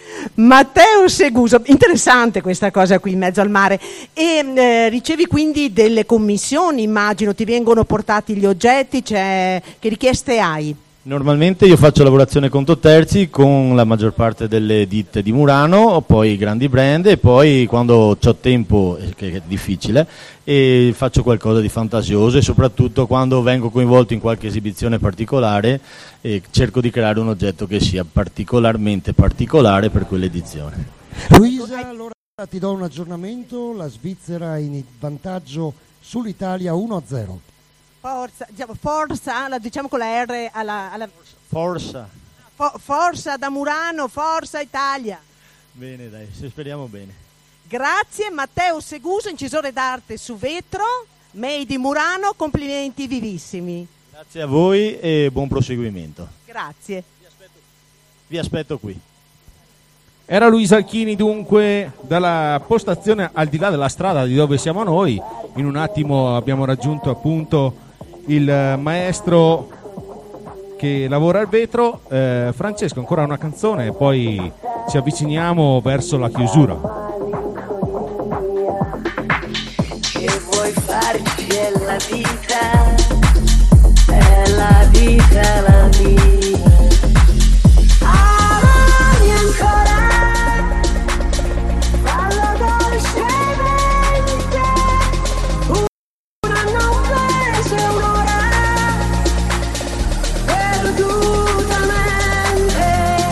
Matteo Seguso, interessante questa cosa qui in mezzo al mare. E eh, ricevi quindi delle commissioni, immagino, ti vengono portati gli oggetti, cioè, che richieste hai? Normalmente io faccio lavorazione conto terzi con la maggior parte delle ditte di Murano, poi i grandi brand, e poi quando ho tempo, che è difficile, e faccio qualcosa di fantasioso, e soprattutto quando vengo coinvolto in qualche esibizione particolare e cerco di creare un oggetto che sia particolarmente particolare per quell'edizione. Luisa, allora ti do un aggiornamento, la Svizzera in vantaggio sull'Italia uno a zero. Forza, diciamo, forza, la diciamo con la R alla, alla... Forza. Fo- forza da Murano, forza Italia. Bene, dai, speriamo bene. Grazie Matteo Seguso, incisore d'arte su vetro, Made in Murano, complimenti vivissimi. Grazie a voi e buon proseguimento. Grazie. Vi aspetto qui. Era Luisa Alchini, dunque, dalla postazione al di là della strada di dove siamo noi. In un attimo abbiamo raggiunto appunto il maestro che lavora al vetro. eh, Francesco, ancora una canzone e poi ci avviciniamo verso la chiusura. Che vuoi farci è la vita, è la vita la vita. Amami ancora, fallo dolcemente, un anno, un mese, un'ora, perdutamente.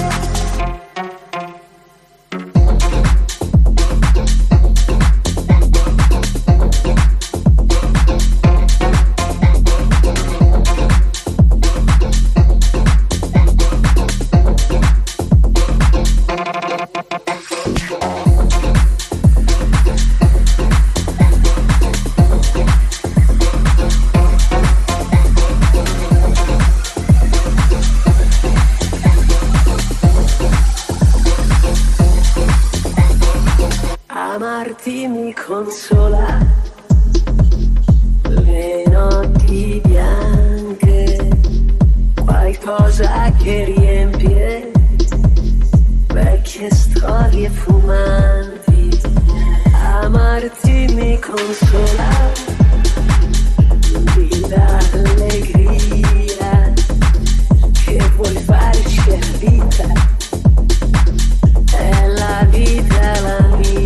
Amarti mi consola, le notti bianche, qualcosa che riempie vecchie storie fumanti. Amarti mi consola, mi dà allegria, che vuoi farci a vita, è la vita la mia.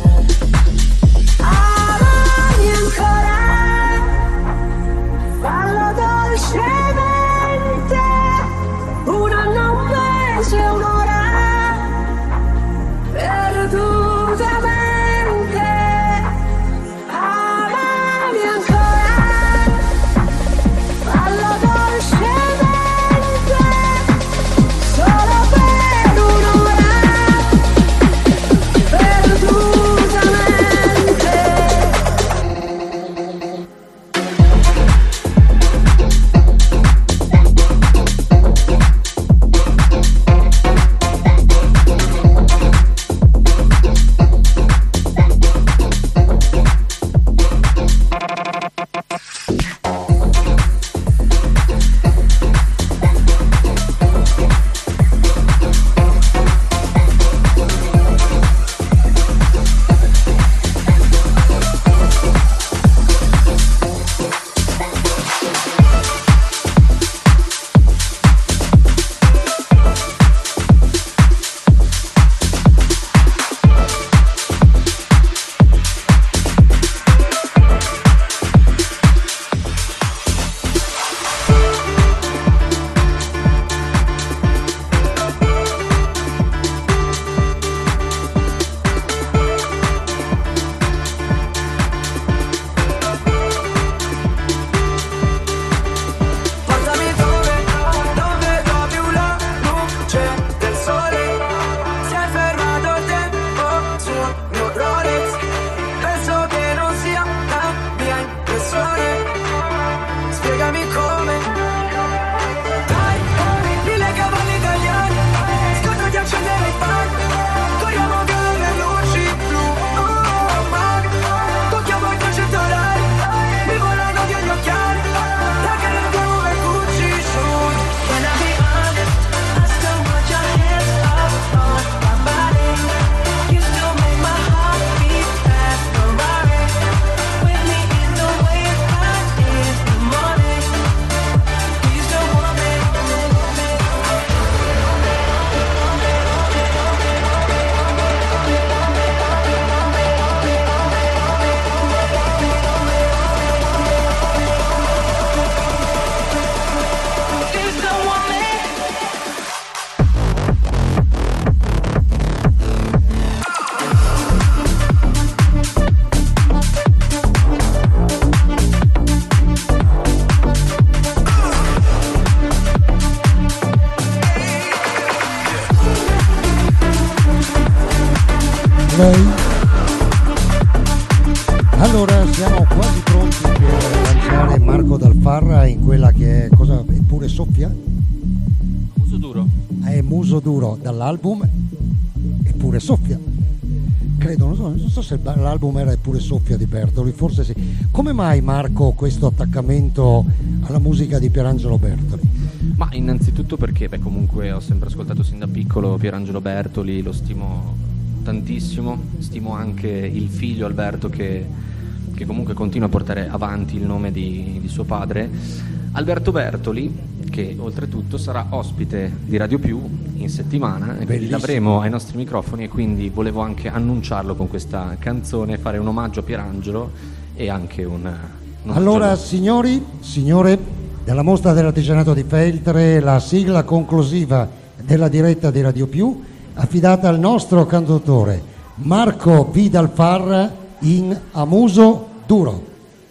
Amami ancora, fallo dolcemente, un anno, un mese, un'ora, perdutamente. Amami ancora, fallo dolcemente, solo per un'ora, perdutamente. chiami come? Dai, mille cavalli italiani, scorda di accendere il fan. Corriamo come luci blu, oh man. Tocchiamo il concetto orari, mi volano via gli occhiali. Da che le come Gucci shoot. Can I be honest? I still want your hands up on my body. You still make my heart beat fast, Ferrari. With me in the wave, out in the morning. You still want me? You still want me? Lei? Allora siamo quasi pronti per lanciare Marco Dal Farra in quella che è cosa? Eppure soffia? Muso duro. È Muso duro dall'album Eppure soffia. Credo, non so, non so se il ba- l'album era Eppure soffia di Bertoli, forse sì. Come mai Marco questo attaccamento alla musica di Pierangelo Bertoli? Ma innanzitutto perché beh, comunque ho sempre ascoltato sin da piccolo Pierangelo Bertoli, lo stimo tantissimo, stimo anche il figlio Alberto che, che comunque continua a portare avanti il nome di, di suo padre, Alberto Bertoli, che oltretutto sarà ospite di Radio Più in settimana e quindi l'avremo ai nostri microfoni, e quindi volevo anche annunciarlo con questa canzone, fare un omaggio a Pierangelo e anche un, un Allora omaggio. signori, signore della mostra dell'artigianato di Feltre, la sigla conclusiva della diretta di Radio Più affidata al nostro cantautore Marco V. Dal Farra in A Muso duro.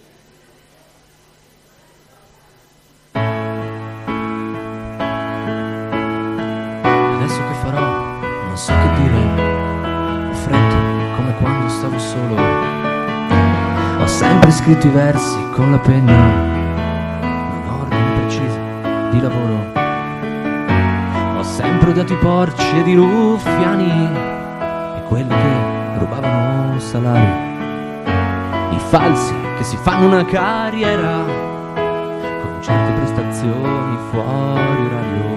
Adesso che farò, non so che dire. Ho freddo come quando stavo solo. Ho sempre scritto i versi con la penna, in ordine preciso di lavoro. Ho sempre odiato i porci ed i ruffiani e quelli che rubavano salari, i falsi che si fanno una carriera con certe prestazioni fuori orario.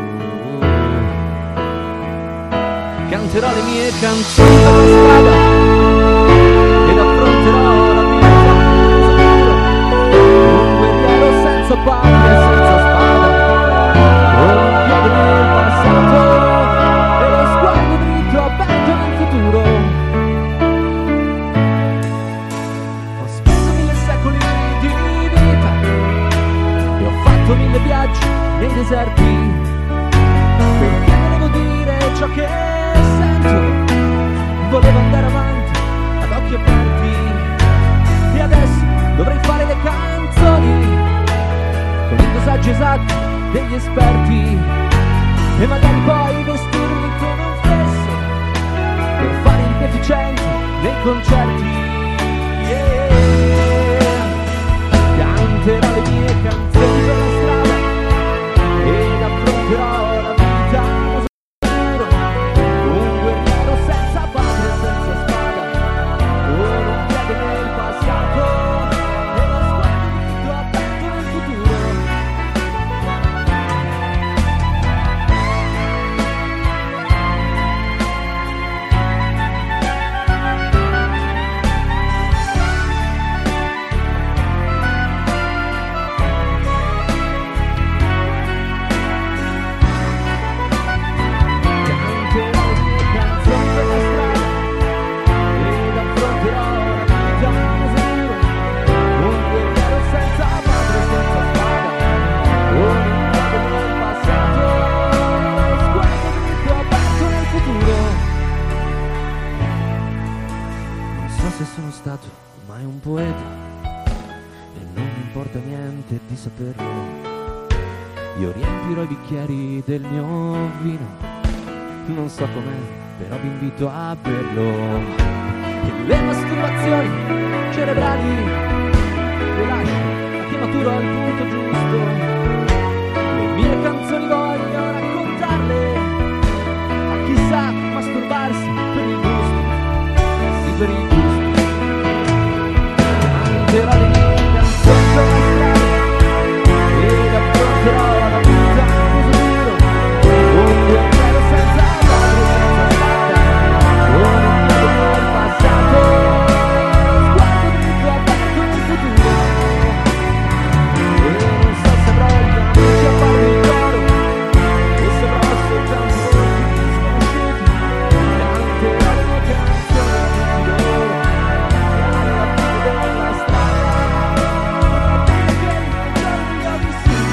Canterò le mie canzoni per la strada ed affronterò la vita un guerriero senza patria e senza spada, con un piede nel passato e lo sguardo dritto aperto nel futuro. Ho speso mille secoli di vita e ho fatto mille viaggi nei deserti, perché volevo dire ciò che sento, volevo andare avanti ad occhi aperti, e adesso dovrei fare le canzoni con i dosaggi esatti degli esperti e magari poi vestirmi come un fesso per fare il deficiente nei concerti. Yeah. Canterò le mie canzoni per la strada ed affronterò la vita da solo, un guerriero senza patria e senza spada, con un piede nel passato e lo sguardo dritto aperto nel futuro. Di saperlo, io riempirò i bicchieri del mio vino, non so com'è, però vi invito a berlo. E le masturbazioni cerebrali le lascio a chi mi maturo al punto giusto. Le mie canzoni voglio raccontarle a chi sa masturbarsi per il gusto, sì per il gusto. Canterò le mie canzoni per la strada ed affronterò la vita così duro, con due piedi senza quadro, senza strada, con il mio del passato, sguardo dritto aperto nel futuro. E non so se avrò gli amici a farmi il coro, o se avrò soltanto volti sconosciuti. Canterò le mie canzoni a tutti loro, e alla fine della strada potrai che i giorni li ho vissuti.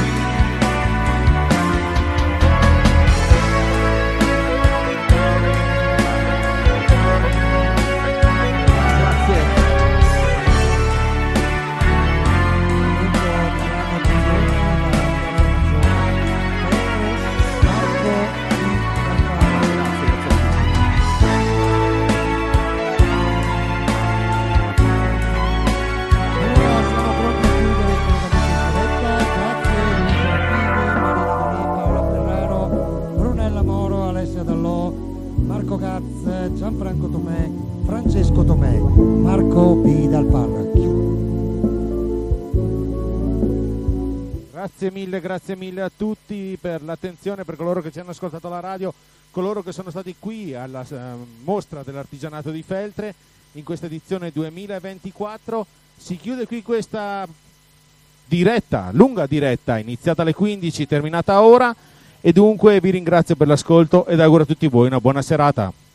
Grazie. Brunella Moro, Alessia Dallò, Marco Gaz, Gianfranco Tomè, Francesco Tomè, Marco P. Dal Parra. Grazie mille, grazie mille a tutti per l'attenzione, per coloro che ci hanno ascoltato alla radio, coloro che sono stati qui alla eh, mostra dell'artigianato di Feltre in questa edizione duemilaventiquattro. Si chiude qui questa diretta, lunga diretta, iniziata alle quindici, terminata ora, e dunque vi ringrazio per l'ascolto ed auguro a tutti voi una buona serata.